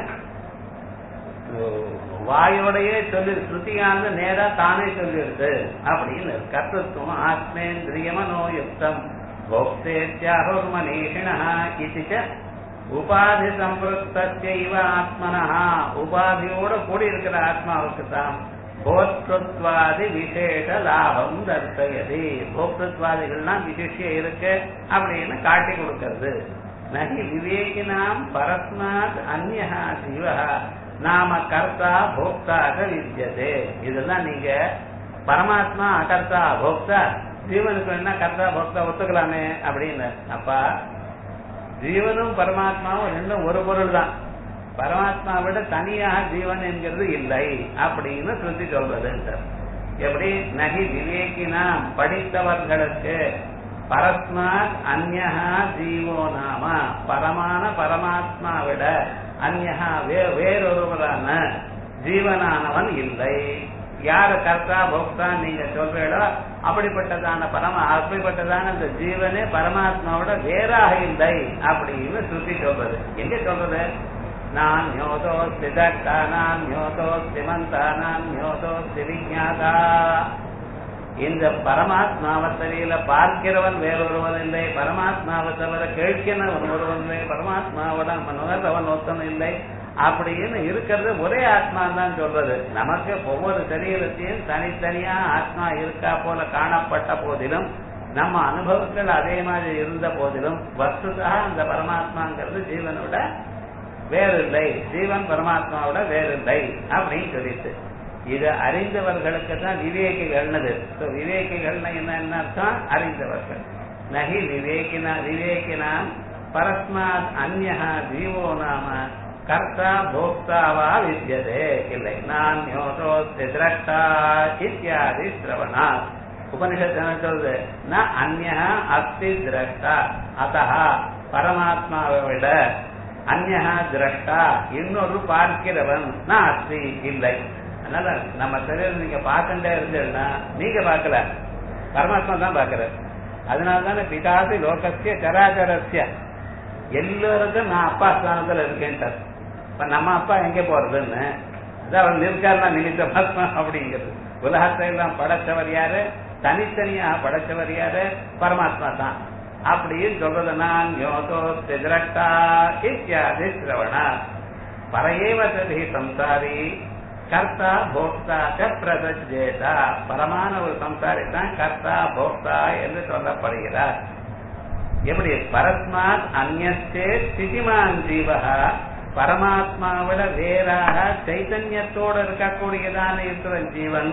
வாயோடையே சொல்லி ஸ்ருதியானது நேரா தானே சொல்லிடுது அப்படின்னு. கர்த்தத்துவம் ஆத்மேந்திரிய மனோயுக்தம் போக்தேத்யாஹுர் மனீஷிணா இது உபாதி சம்பிருத்தைவ ஆத்மனா. உபாதியோட கூடி இருக்கிற ஆத்மாவுக்கு தான் போக்திருத்வாதி விசேஷ லாபம் தர்சயதி. போக்திருத்வாதிகள்லாம் விசேஷிய இருக்கு அப்படின்னு காட்டி கொடுக்கிறது. நகி விவேகினாம் பரஸ்மாத் அந்யஹா ஜீவஹ நாம கர்த்தா போக்தாக வித்யதே. இதெல்லாம் நீங்க பரமாத்மா அகர்த்தா போக்தா, ஜீவனுக்கு என்ன கர்த்தா போக்தா ஒத்துக்கலாமே அப்படின்னு. அப்பா ஜீவனும் பரமாத்மாவும் ரெண்டும் ஒரு பொருள் தான். பரமாத்மா விட தனியாக ஜீவன் என்கிறது இல்லை அப்படின்னு சொல்லி சொல்றது. எப்படி நகி விவேகினாம் படித்தவர்களுக்கு பரஸ்மாத் அந்யஹா ஜீவோ நாம பரமான பரமாத்மா விட அந்யஹா வேறொருவரான ஜீவனானவன் இல்லை. யாரு கர்த்தா போக்தா நீங்க சொல்றீங்களோ அப்படிப்பட்டதான பரம அப்படிப்பட்டதான அந்த ஜீவனே பரமாத்மாவோட வேறாக இல்லை அப்படின்னு சுத்தி சொல்றது. எங்க சொல்றது, நான் யோதோஸ்தி தக்தா நான் யோதோஸ்தி மந்தா நான் யோதோஸ்தி விஜாதா. இந்த பரமாத்மாவை தெரியல பார்க்கிறவன் வேறொருவன் இல்லை, பரமாத்மாவை தவிர கேட்கிறவன் ஒருவன் இல்லை, பரமாத்மாவோட மனோகவன் ஒத்தன் இல்லை அப்படின்னு இருக்கிறது ஒரே ஆத்மா தான் சொல்றது. நமக்கு ஒவ்வொரு சரீரத்தையும் தனித்தனியா ஆத்மா இருக்கா போல காணப்பட்ட போதிலும் நம்ம அனுபவங்கள் அதே மாதிரி இருந்த போதிலும் வஸ்துதா அந்த பரமாத்மாங்கிறது ஜீவனோட வேறில்லை, ஜீவன் பரமாத்மாவோட வேறில்லை அப்படின்னு சொல்லிட்டு இது அறிந்தவர்களுக்கு தான் விவேகிகள்னது. விவேகிகள்னா என்ன அர்த்தம், அறிந்தவர்கள். நகி விவேகினா விவேகினாம் பரஸ்மாத் அந்யஹா ஜீவோ நாம கர்த்தா போக்தாவா வித்யதே இல்லை. நான் யோதோஸ்தி திரஷ்டா இத்யாதி ஸ்ரவணா. உபனிஷத்து என்ன சொல்றது, ந அந்யஹா அஸ்தி திரஷ்டா அத்தஹ பரமாத்மாவை விட அந்யஹா திரஷ்டா இன்னொரு பார்க்கிறவன் ந அஸ்தி இல்லை. அதனால நம்ம சரீரம் நீங்க பார்த்துட்டே இருந்தீங்கன்னா நீங்க பார்க்கல, பரமாத்மா தான் பார்க்கிறார். அதனாலதானே பிதாசி லோகசிய சராச்சரஸ்ய எல்லாருக்கும் நான் அப்பா ஸ்தானத்துல இருக்கேன்ட்டார். இப்ப நம்ம அப்பா எங்க போறதுன்னு அதான் அவர் நிற்காருனா நிமித்த பத்மா அப்படிங்கிறது. உலகத்தை எல்லாம் படைச்சவர் யாரு, தனித்தனியா படைச்சவர் யாரு, பரமாத்மா தான் அப்படின்னு சொல்றது. நான் யோதோ திரட்டா இத்தியாதி சிரவணா பரையேவ ததி சம்சாரி கர்த்தா போக்தா பிரதஜேதா. பரமான ஒரு சம்சாரி தான் கர்த்தா போக்தா என்று சொல்லப்படுகிறார். எப்படி பரஸ்மாத் அந்யஸ்தே ஸ்திதிமான் ஜீவஹ பரமாத்மாவிட வேறாக சைதன்யத்தோடு இருக்கக்கூடியதான இருக்கிற ஜீவன்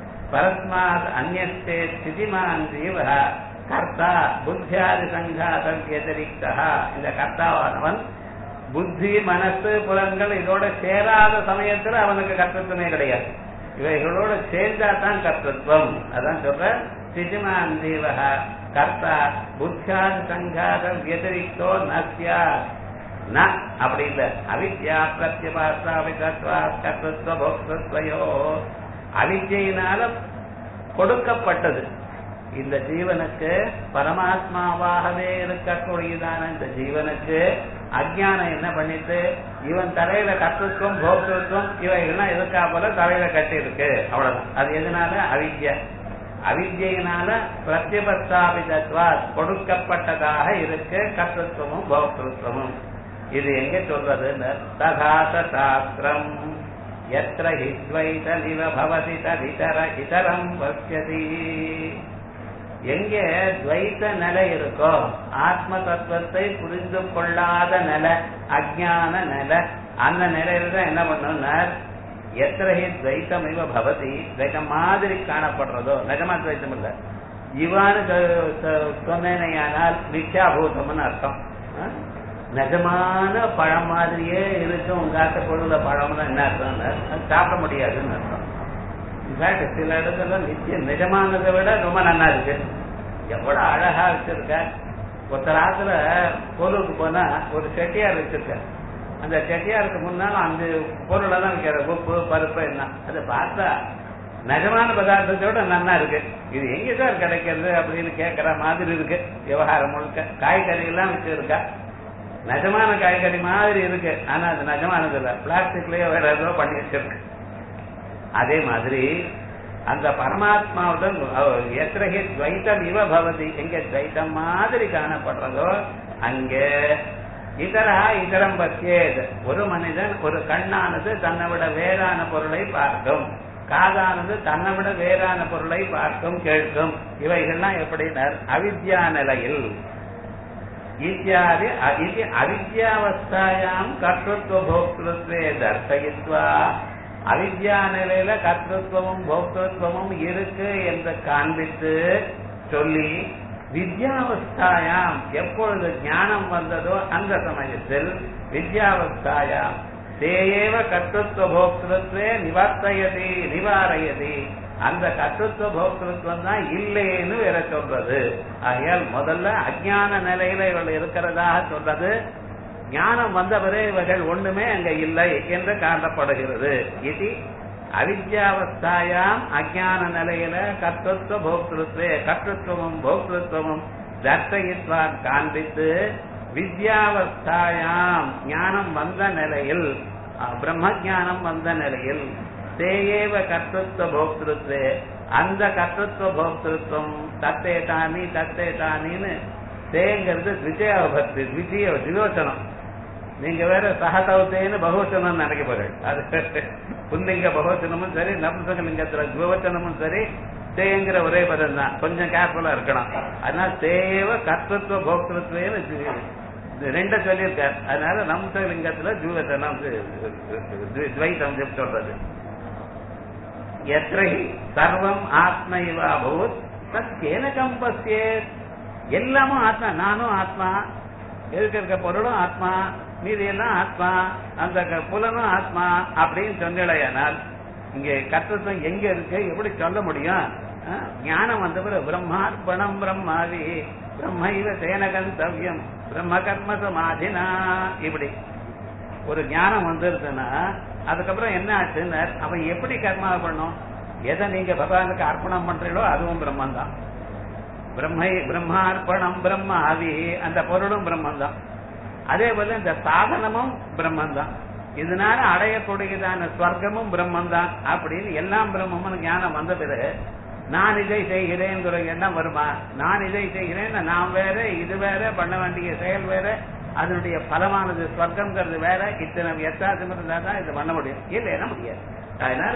பரஸ்மாத் அந்யஸ்தே ஸ்திதிமான் ஜீவஹ கர்த்தா புத்தியாதி சங்காத வத்திரிக்தஹ. இந்த கர்த்தாவானவன் புத்தி மனசு புலன்கள் இதோட சேராத சமயத்துல அவனுக்கு கர்த்தத்துவமே கிடையாது. இவைகளோட சேர்ந்தா தான் கர்த்தத்துவம். அதான் சொல்ற ஸ்திதிமான் ஜீவஹ கர்த்தா புத்தியாதி சங்காத வத்திரிக்தோ நஸ்யா ந அப்படி இல்ல. அவித்யா பிரத்யபாஸ்தாவிதத்வா கர்த்தத்வ போக்தத்வயோ அவித்யினால கொடுக்கப்பட்டது இந்த ஜீவனுக்கு. பரமாத்மாவாகவே இருக்கக்கூடியதான இந்த ஜீவனுக்கு அஜ்ஞானம் என்ன பண்ணிட்டு இவன் தலையில கர்த்தத்துவம் போக்திருத்துவம் இவைகள்லாம் எதுக்கா போல தலையில கட்டி இருக்கு. அவ்வளவுதான். அது எதனால அவித்யா. அவித்யினால பிரத்யபஸ்தாபிதத்வா கொடுக்கப்பட்டதாக இருக்கு கர்த்தத்துவமும் போக்திருத்துவமும். இது எங்க சொல்றது, ததாச சாஸ்திரம் எத்திர ஹித்வைதமிவ பவதி ததிதர இதரம் பஷ்யதி. எங்கே துவைத்த நிலை இருக்கோ, ஆத்ம தத்துவத்தை புரிந்து கொள்ளாத நிலை, அஜ்ஞான நிலை, அந்த நிலையில தான் என்ன பண்ணுனார், எத்திரஹி துவைத்தமிவ பவதி, துவைத்தம் மாதிரி காணப்படுறதோ, நிஜமா துவைத்தம் இல்ல, இவானு சொன்னேனையானால் மித்யாபூதம்னு அர்த்தம். நிஜமான பழம் மாதிரியே இருக்கும் உங்காத்த பொருள பழம்னா என்ன அர்த்தம், சாப்பிட முடியாதுன்னு அர்த்தம். இன்ஃபேக்ட் சில இடத்துல நிச்சயம் நிஜமானதை விட ரொம்ப நல்லா இருக்கு. எவ்வளவு அழகா வச்சிருக்க. ஒருத்தராத்துல பொருளுக்கு போனா ஒரு செட்டியார் வச்சிருக்க, அந்த செட்டியாருக்கு முன்னாலும் அந்த பொருளை தான் வைக்கிற, உப்பு பருப்பு என்ன, அதை பார்த்தா நிஜமான பதார்த்தத்தோட நல்லா இருக்கு. இது எங்க சார் கிடைக்கிறது அப்படின்னு கேட்கற மாதிரி இருக்கு. விவகாரம் முழுக்க காய்கறி எல்லாம் வச்சிருக்கா, நிஜமான காய்கறி மாதிரி இருக்கு, ஆனா அது நிஜமானது இல்ல, பிளாஸ்டிக்லயோ வேற ஏதோ பண்ணி வச்சிருக்கு. அதே மாதிரி அந்த பரமாத்மாவுடன் எத்திரஹி துவைத்தம் இவ பவதி, எங்க துவைத்தம் மாதிரி காணப்படுறதோ அங்கே இதரா இதரம் பத்தியேது. ஒரு மனிதன், ஒரு கண்ணானது தன்னை விட வேறான பொருளை பார்க்கும், காதானது தன்னை விட வேறான பொருளை பார்க்கும், கேட்கும். இவைகள்லாம் எப்படினர் அவித்யா நிலையில் இத்தியாதி அவித்யாவஸ்தாயாம் கர்த்தృత్వ போக்திருத்வே தர்சயித்வா, அவித்யா நிலையில கர்த்தத்துவமும் போக்திருத்துவமும் இருக்கு என்று காண்பித்து சொல்லி, வித்யாவஸ்தாயாம் எப்பொழுது ஞானம் வந்ததோ அந்த சமயத்தில் வித்யாவஸ்தாயாம் தேயேவ கர்த்தத்துவ போக்திருத்வே நிவர்த்தயதி நிவாரயதி, அந்த கர்த்தத்துவ போக்திருத்துவம் தான் இல்லைன்னு வேற சொல்றது. ஆகையால் முதல்ல அஜ்ஞான நிலையில இவர்கள் இருக்கிறதாக சொல்றது, ஞானம் வந்தவரே இவர்கள் ஒண்ணுமே அங்க இல்லை என்று காட்டப்படுகிறது. இது அவித்யாவஸ்தாயாம் அஜ்ஞான நிலையில கர்த்தத்துவ போக்திருத்வே, கர்த்தத்துவமும் போக்திருத்துவமும் தர்சயித்வான் காண்பித்து, வித்யாவஸ்தாயாம் ஞானம் வந்த நிலையில், பிரம்ம ஞானம் வந்த நிலையில் தேயேவ கர்த்தத்துவ போக்திருத்வே, அந்த கர்த்தத்துவ போக்திருத்துவம் தத்தே தானி தத்தே தானின்னு தேங்கிறது விஜயாபக்தி, விஜய விமோசனம். நீங்க வேற சகதவத்தேன்னு பகவச்சனம் நினைக்க போறீங்க. அது புல்லிங்க பகவச்சனமும் சரி, நபுசகலிங்கத்துல விமோசனமும் சரி, தேங்கிற ஒரே பதம் தான். கொஞ்சம் கேர்ஃபுல்லா இருக்கணும். அதனால தேவ கர்த்தத்துவ போக்திருத்வேன்னு ரெண்ட சொல்லியிருக்காரு. அதனால நம்சலிங்கத்துல ஜீவத்தனம் துவைத்தம் சொல்றது. எத்திரஹி சர்வம் ஆத்ம இவா பூத் தத்கேன கம்பஸ்யே, எல்லாமும் ஆத்மா, நானும் ஆத்மா, எதுக்கு இருக்க பொருளும் ஆத்மா, மீதி எல்லாம் ஆத்மா, அந்த புலனும் ஆத்மா அப்படின்னு சொன்னால் இங்க கர்த்தத்துவம் எங்க இருக்கு, எப்படி சொல்ல முடியும்? ஞானம் வந்த பிறகு பிரம்மார்ப்பணம் பிரம்மாவி பிரம்மைவ சேனகந்தவ்யம் பிரம்ம கர்ம சமாதினா, இப்படி ஒரு ஞானம் வந்துருதுன்னா அதுக்கப்புறம் என்ன ஆச்சுன்னு, அவன் எப்படி கர்மா பண்ணும்? எதை நீங்க பகவானுக்கு அர்ப்பணம் பண்றீங்களோ அதுவும் பிரம்மன் தான். பிரம்மை பிரம்மார்ப்பணம் பிரம்மாவி, அந்த பொருளும் பிரம்மன் தான். அதே போல இந்த சாதனமும் பிரம்மன் தான். இதனால அடையக்கூடியதான ஸ்வர்க்கமும் பிரம்மன் தான். அப்படின்னு எல்லாம் பிரம்மம்னு ஞானம் வந்த பிறகு நான் இதை செய்கிறேன் எண்ணம் வருமா? நான் இதை செய்கிறேன், நான் வேற, இது வேற, பண்ண வேண்டிய செயல் வேற, அதனுடைய பலமானது ஸ்வர்க்கம்ங்கிறது வேற, இத்தனை வித்தியாசம் இருந்தா தான் இது பண்ண முடியும், இல்லைன்னா முடியாது. அதனால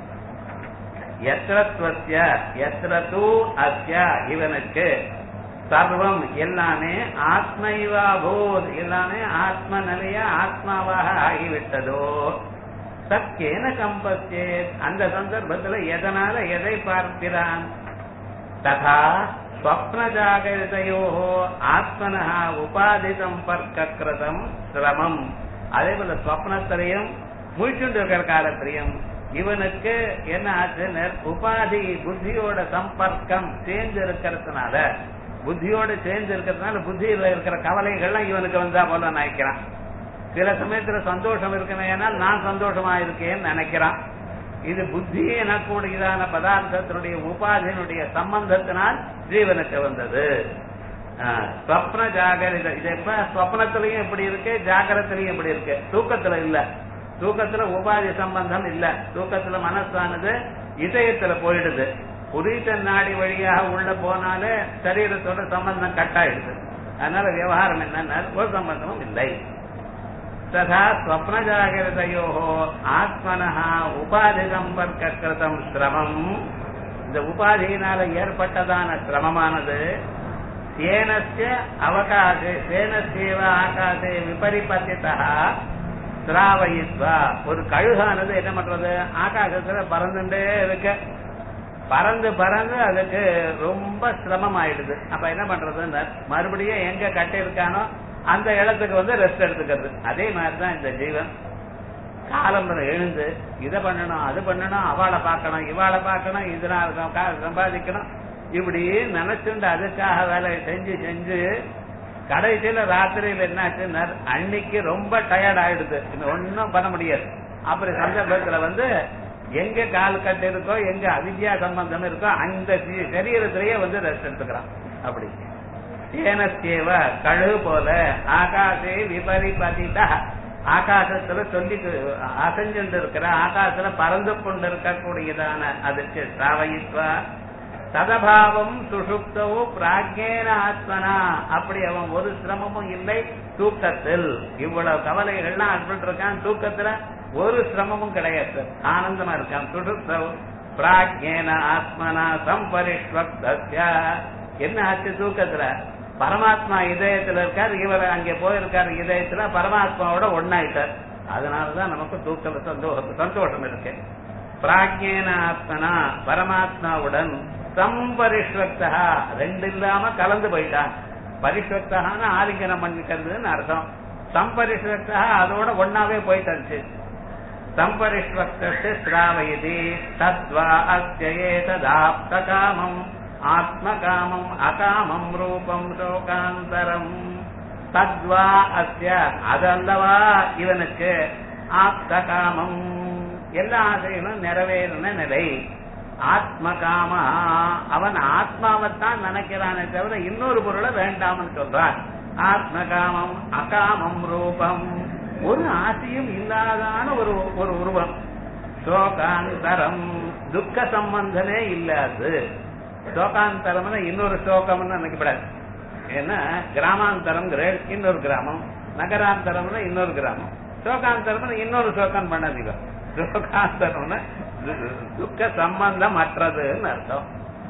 எத்திரத்வஸ்ய எத்திரது அஸ்ய, இவனுக்கு சர்வம் எல்லாமே ஆத்மைவா பூத், எல்லாமே ஆத்ம நிலைய ஆத்மாவாக ஆகிவிட்டதோ, சத்கேன கம்பஸ்யே, அந்த சந்தர்ப்பத்தில் எதனால எதை பார்க்கிறான்? ததா ஸ்வப்ன ஜாகிரதையோ ஆத்மனா உபாதி சம்பர்க்க கிருதம் சிரமம், அதே போல ஸ்வப்னத்திலையும் முழிச்சுண்டு இருக்கிற காலத்திலையும் இவனுக்கு என்ன ஆச்சுன்னு, உபாதி புத்தியோட சம்பர்க்கம் சேர்ந்து இருக்கிறதுனால, புத்தியோட சேர்ந்து இருக்கிறதுனால புத்தியில இருக்கிற கவலைகள்லாம் இவனுக்கு வந்தா போல நினைக்கிறான். சில சமயத்துல சந்தோஷம் இருக்கணும், நான் சந்தோஷமா இருக்கேன்னு நினைக்கிறான். இது புத்தி எனக்கூடியதான பதார்த்தத்தினுடைய உபாதியினுடைய சம்பந்தத்தினால் ஜீவனுக்கு வந்தது. ஸ்வப்ன ஜாகிரத, இது எப்ப ஸ்வப்னத்திலையும் எப்படி இருக்கு, ஜாகிரத்திலையும் எப்படி இருக்கு, தூக்கத்துல இல்ல. தூக்கத்துல உபாதி சம்பந்தம் இல்ல, தூக்கத்துல மனசானது இதயத்துல போயிடுது. புரித நாடி வழியாக உள்ள போனாலே சரீரத்தோட சம்பந்தம் கட்டாயிடுது. அதனால விவகாரம் என்னன்னா ஒரு சம்பந்தமும் இல்லை. ததா ஸ்வப்னஜாகிரதையோ ஆத்மனஹ உபாதி சம்பர்க்க கிருதம் சிரமம், இந்த உபாதியினால ஏற்பட்டதான சிரமமானது சேனஸ்ய அவகாசே சேனஸ்யேவ ஆகாசே விபரிபத்திதா ஸ்ராவயித்வா, ஒரு கழுகானது என்ன பண்றது, ஆகாசத்துல பறந்துட்டே இருக்க, பறந்து பறந்து அதுக்கு ரொம்ப சிரமம் ஆயிடுது. அப்ப என்ன பண்றதுன்னு மறுபடியும் எங்க கட்டிருக்கானோ அந்த இடத்துக்கு வந்து ரெஸ்ட் எடுத்துக்கிறது. அதே மாதிரிதான் இந்த ஜீவன் காலம்பரை எழுந்து இதை பண்ணணும் அது பண்ணணும், அவளை பார்க்கணும் இவாளை பார்க்கணும், இதனால சம்பாதிக்கணும், இப்படி நினைச்சுண்டு அதுக்காக வேலையை செஞ்சு செஞ்சு கடைசியில ராத்திரியில என்னாச்சுன்னா அன்னைக்கு ரொம்ப டயர்ட் ஆயிடுது, இன்னும் ஒன்னும் பண்ண முடியாது. அப்படி சந்தர்ப்பத்துல வந்து எங்க கால் கட்டு இருக்கோ எங்க அவித்யா சம்பந்தம் இருக்கோ அந்த சரீரத்திலேயே வந்து ரெஸ்ட் எடுத்துக்கிறான். அப்படி ஏனத்தேவ கழு போல ஆகாசே விபரிபதிதா, ஆகாசத்துல சொல்லி அசைஞ்சுட்டு இருக்கிற ஆகாசத்துல பறந்து கொண்டு இருக்கக்கூடியதான அதுக்கு சாவயித்வா ததபாவம் சுஷுப்தவோ பிராக்ஞேன ஆத்மனா, அப்படி அவன் ஒரு சிரமமும் இல்லை தூக்கத்தில். இவ்வளவு கவலைகள்லாம் அற்பட்டு இருக்கான், தூக்கத்துல ஒரு சிரமமும் கிடையாது, ஆனந்தமா இருக்கான். சுஷுப்தவோ பிராக்ஞேன ஆத்மனா சம்பரிஷ்வக்தஸ்ய, என்ன ஆச்சு தூக்கத்துல பரமாத்மா இதயத்துல இருக்காரு, இவர் அங்கே போயிருக்காரு இதயத்துல பரமாத்மாவோட ஒன்னாயிட்டார். அதனாலதான் நமக்கு தூக்கத்துல சந்தோஷம் சந்தோஷம் இருக்கு. பிராக்ஞேன ஆத்மனா பரமாத்மாவுடன் சம்பரிஷ்வக்தா, ரெண்டு இல்லாம கலந்து போயிட்டான். பரிஷ்வக்தான ஆலிங்கனம் பண்ணிக்கிறதுன்னு அர்த்தம். சம்பரிஷ்வக்தா அதோட ஒன்னாவே போயிட்டு சம்பரிஷ்வக்தே ஸ்ராவயதி தத்வா அஸ்ய ததாப்த காமம் ஆத்மகாமம் அகாமம் ரூபம் சோகாந்தரம். தத்வா அஸ்ய அதல்லவா இவனுக்கு ஆப்த காமம், எல்லா ஆசைகளும் நிறைவேறின நிலை. ஆத்மகாம அவன் ஆத்மாவைத்தான் நினைக்கிறானே தவிர இன்னொரு பொருளை வேண்டாம்னு சொல்றான். ஆத்மகாமம் அகாமம் ரூபம், ஒரு ஆசையும் இல்லாதான ஒரு ஒரு உருவம். சோகாந்தரம் துக்க சம்பந்தமே இல்லாது. சோகாந்தரம் இன்னொரு சோகம்னு நினைக்கப்படாது. ஏன்னா கிராமாந்தரம் இன்னொரு கிராமம், நகராந்தரம்னு இன்னொரு கிராமம், சோகாந்தரம் இன்னொரு சோகம் பண்ணாதீங்க. சோகாந்தரம் துக்க சம்பந்தம் அற்றதுன்னு அர்த்தம்.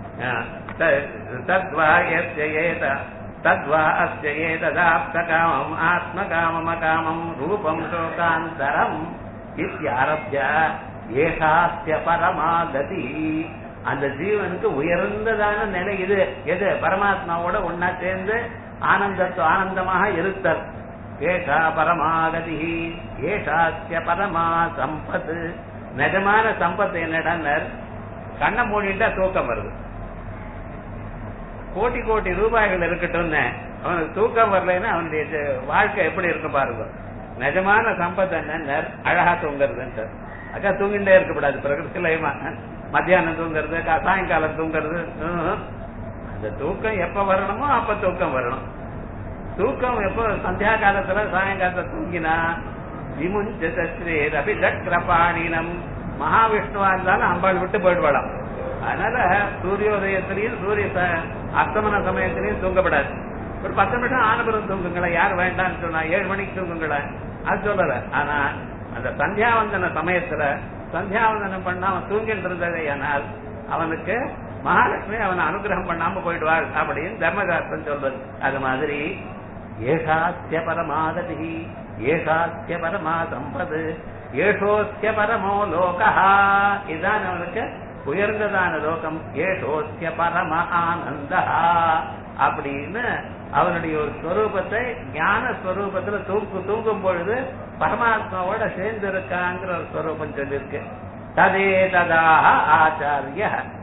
தத்வா யஸ்ய தத்வா அஸ்ய ததாப்த காமம் ஆத்மகாமம் அகாமம் ரூபம் சோகாந்தரம் இத்யாரப்ய ஏகாஸ்ய பரமாகதி. அந்த ஜீவனுக்கு உயர்ந்ததான நிலை இது. எது? பரமாத்மாவோட ஒன்னா சேர்ந்து ஆனந்தத்து ஆனந்தமாக இருத்தல். ஏஷா பரமாகதி ஏஷாஸ்ய பரமா சம்பத். நிஜமான சம்பத்து என்னடா, கண்ணை மூடிட்டா தூக்கம் வருது. கோட்டி கோட்டி ரூபாய்கள் இருக்கட்டும், அவனுக்கு தூக்கம் வரலன்னா அவனுடைய வாழ்க்கை எப்படி இருக்கும் பாருங்க. நிஜமான சம்பத்து என்ன, அழகா தூங்குறது. அக்கா தூங்கிட்டே இருக்கக்கூடாது, பிரகிருதி லயமா மத்தியானம் தூங்குறது, சாயங்காலம் தூங்குறது. அந்த தூக்கம் எப்ப வரணுமோ அப்ப தூக்கம் வரணும். தூக்கம் எப்போ சந்தியா காலத்துல சாயங்காலத்துல தூங்கினா விமுஞ்சபாணினம் மகாவிஷ்ணுவா இருந்தாலும் அம்பாள் விட்டு போயிடுவாளாம். அதனால சூரியோதயத்திலையும் சூரிய அஸ்தமன சமயத்திலையும் தூங்கப்படாது. ஒரு பத்து நிமிஷம் ஆனபுரம் தூங்குங்களேன், யார் வேண்டாம்னு சொன்னா ஏழு மணிக்கு தூங்குங்களேன், அது சொல்லல. ஆனா அந்த சந்தியாவந்தன சமயத்துல சந்தியாவந்தனம் பண்ண அவன் தூங்கிட்டு இருந்ததே ஆனால் அவனுக்கு மகாலட்சுமி அவனை அனுகிரகம் பண்ணாம போயிடுவாள் அப்படின்னு தர்மசாஸ்திரம் சொல்றது. அது மாதிரி ஏஷாஸ்ய பரமாகதி ஏஷாஸ்ய பரமா சம்பது ஏஷோஸ்ய பரமோ லோகா, இதுதான் அவனுக்கு உயர்ந்ததான லோகம். ஏஷோஸ்ய பரம ஆனந்தா அப்படின்னு அவனுடைய ஒரு ஸ்வரூபத்தை ஞான ஸ்வரூபத்துல தூங்கு தூங்கும் பொழுது பரமாத்மாவோட சேர்ந்து இருக்காங்கிற ஒரு ஸ்வரூபம் சொல்லிருக்கு. ததே ததாக ஆச்சாரிய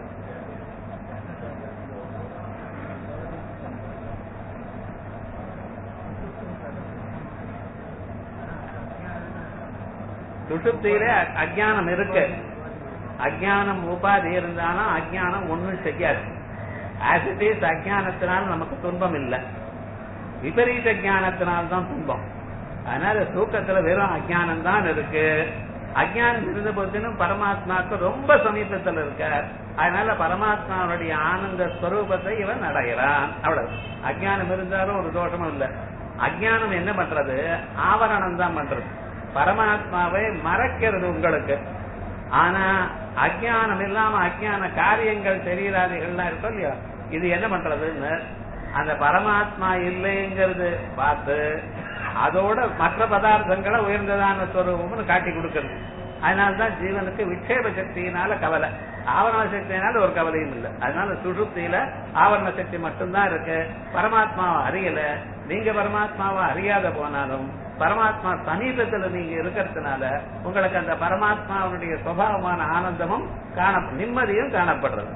சுஷுப்தியில அஜ்ஞானம் இருக்கு. அஜ்ஞானம் உபாதி இருந்தாலும் அஜ்ஞானம் ஒண்ணும் செய்யாது. ஆஸ் இட் இஸ் அஜ்ஞானத்தினால் நமக்கு துன்பம் இல்லை, விபரீத ஞானத்தினால்தான் துன்பம். அதனால தூக்கத்துல வெறும் அஜ்ஞானம் தான் இருக்கு. அஜ்ஞானம் இருந்த போதிலும் பரமாத்மாவுக்கு ரொம்ப சமீபத்தில் இருக்கார். அதனால பரமாத்மாவுடைய ஆனந்த ஸ்வரூபத்தை இவன் அடைகிறான். அவ்வளவு. அஜ்ஞானம் இருந்தாலும் ஒரு தோஷமும் இல்லை. அஜ்ஞானம் என்ன பண்றது? ஆவரணம் தான் பண்றது, பரமாத்மாவை மறைக்கிறது உங்களுக்கு. ஆனா அஜ்ஞானம் இல்லாம அஜ்ஞான காரியங்கள் தெரியாதீர்கள்லாம் இருக்கும் இல்லையா, இது என்ன பண்றதுன்னு அந்த பரமாத்மா இல்லைங்கிறது பார்த்து அதோட மற்ற பதார்த்தங்களை உயர்ந்ததான ஸ்வரூபம்னு காட்டி கொடுக்கறது. அதனாலதான் ஜீவனுக்கு விட்சேப சக்தியினால கவலை, ஆவரண சக்தியினால ஒரு கவலையும் இல்லை. அதனால சுஷுப்தியில ஆவரண சக்தி மட்டும்தான் இருக்கு, பரமாத்மாவை அறியல. நீங்க பரமாத்மாவை அறியாத போனாலும் பரமாத்மா சமீபத்துல நீங்க இருக்கிறதுனால உங்களுக்கு அந்த பரமாத்மாவுடைய சுபாவமான ஆனந்தமும் காண நிம்மதியும் காணப்படுறது.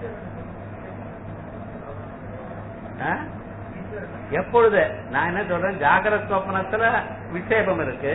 எப்பொழுது நான் என்ன சொல்றேன், ஜாகிரத் சொப்பனத்துல விட்சேபம் இருக்கு,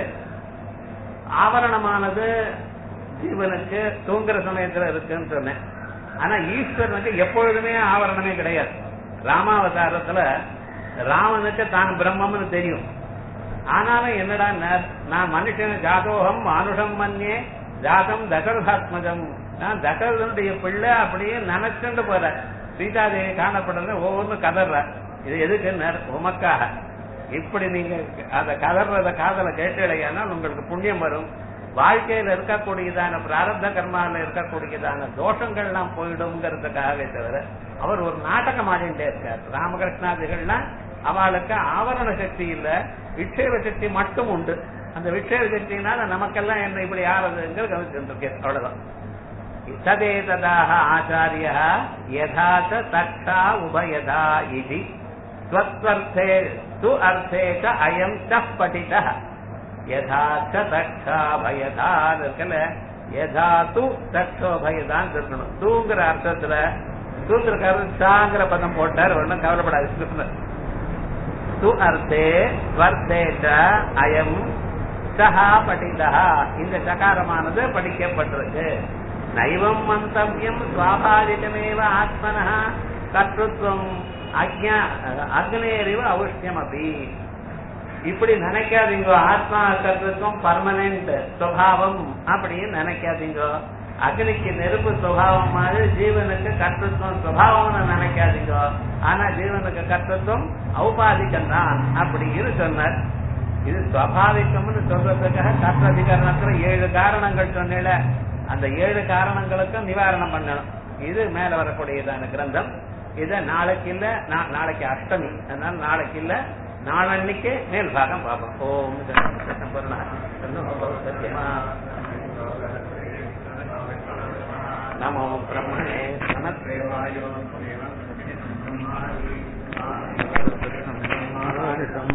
ஆவரணமானது ஜீவனுக்கு தூங்குற சமயத்துல இருக்குன்னு சொன்னேன். ஆனா ஈஸ்வரனுக்கு எப்பொழுதுமே ஆவரணமே கிடையாது. ராமாவதாரத்துல ராமனுக்கு தான் பிரம்மம்னு தெரியும். ஆனாலும் என்னடா, நான் மனுஷன் ஜாதோகம் மானுஷம் மன்யே ஜாதம் தசரதாத்மஜம், நான் தசரதனுடைய பிள்ளை அப்படியே நினைச்சுட்டு போற. சீதாதேவி காணப்படுறது ஒவ்வொன்றும் கதற. இது எதுக்கு? உமக்காக. இப்படி நீங்க அத கதறத காதல கேட்டலையானால் உங்களுக்கு புண்ணியம் வரும். வாழ்க்கையில இருக்கக்கூடியதான பிராரப்த கர்மால இருக்கக்கூடியதான தோஷங்கள்லாம் போயிடும்ங்கிறதுக்காகவே தவிர அவர் ஒரு நாடகம் ஆடிட்டே இருக்கார். ராமகிருஷ்ணாதிகள்னா அவளுக்கு ஆவரண சக்தி இல்ல, விட்சேப சக்தி மட்டும் உண்டு. அந்த விட்சேப சக்தினால நமக்கெல்லாம் என்ன இப்படி ஆறதுங்கிற கவனிச்சுருக்கேன். அவ்வளவுதான். ததேததாக ஆச்சாரிய யதாச தக்ஷா உபயதா இதி ஸ்வத்வர்த்தே து அர்த்தேக அயம் படித யதாச்ச தக்ஷா பயதா இருக்கல, யதா து தக்ஷோ பயதான் இருக்கணும். தூங்குற அர்த்தத்துல சூத்திரக்காரர் சாங்கிற பதம் போட்டார், ஒன்னும் கவலைப்படாது. து அர்த்தே ஸ்வர்த்தேக அயம் சஹா படிதா, இந்த சகாரமானது படிக்கப்பட்டிருக்கு. நைவம் மந்தவியம் சுவாபாவிகமேவ ஆத்மன கர்த்தத்துவம் அக்னேரிவ அவசியம் அப்படி. இப்படி நினைக்காதீங்க. ஆத்மா கர்த்தத்துவம் பர்மனன்ட் சுபாவம் அப்படின்னு நினைக்காதீங்க. அக்னிக்கு நெருப்பு சுபாவம் மாதிரி ஜீவனுக்கு கர்த்தத்துவம் சுபாவம்னு நினைக்காதீங்க. ஆனா ஜீவனுக்கு கர்த்தத்துவம் ஔபாதிகம் தான் அப்படின்னு சொன்னார். இது சுவாபாவிகம்னு சொல்றதுக்காக கர்த்ததிகரணத்துல ஏழு காரணங்கள் சொன்னேல, அந்த ஏழு காரணங்களுக்கும் நிவாரணம் பண்ணணும். இது மேல வரக்கூடியதான கிரந்தம். இத நாளைக்கு இல்ல, நாளைக்கு அஷ்டமி, அதனால நாளைக்கு இல்ல நாளன்னைக்கு மேல் பாகம் பார்ப்போம். ஓம் நமோ பிரம்மணே நமஸ்தே.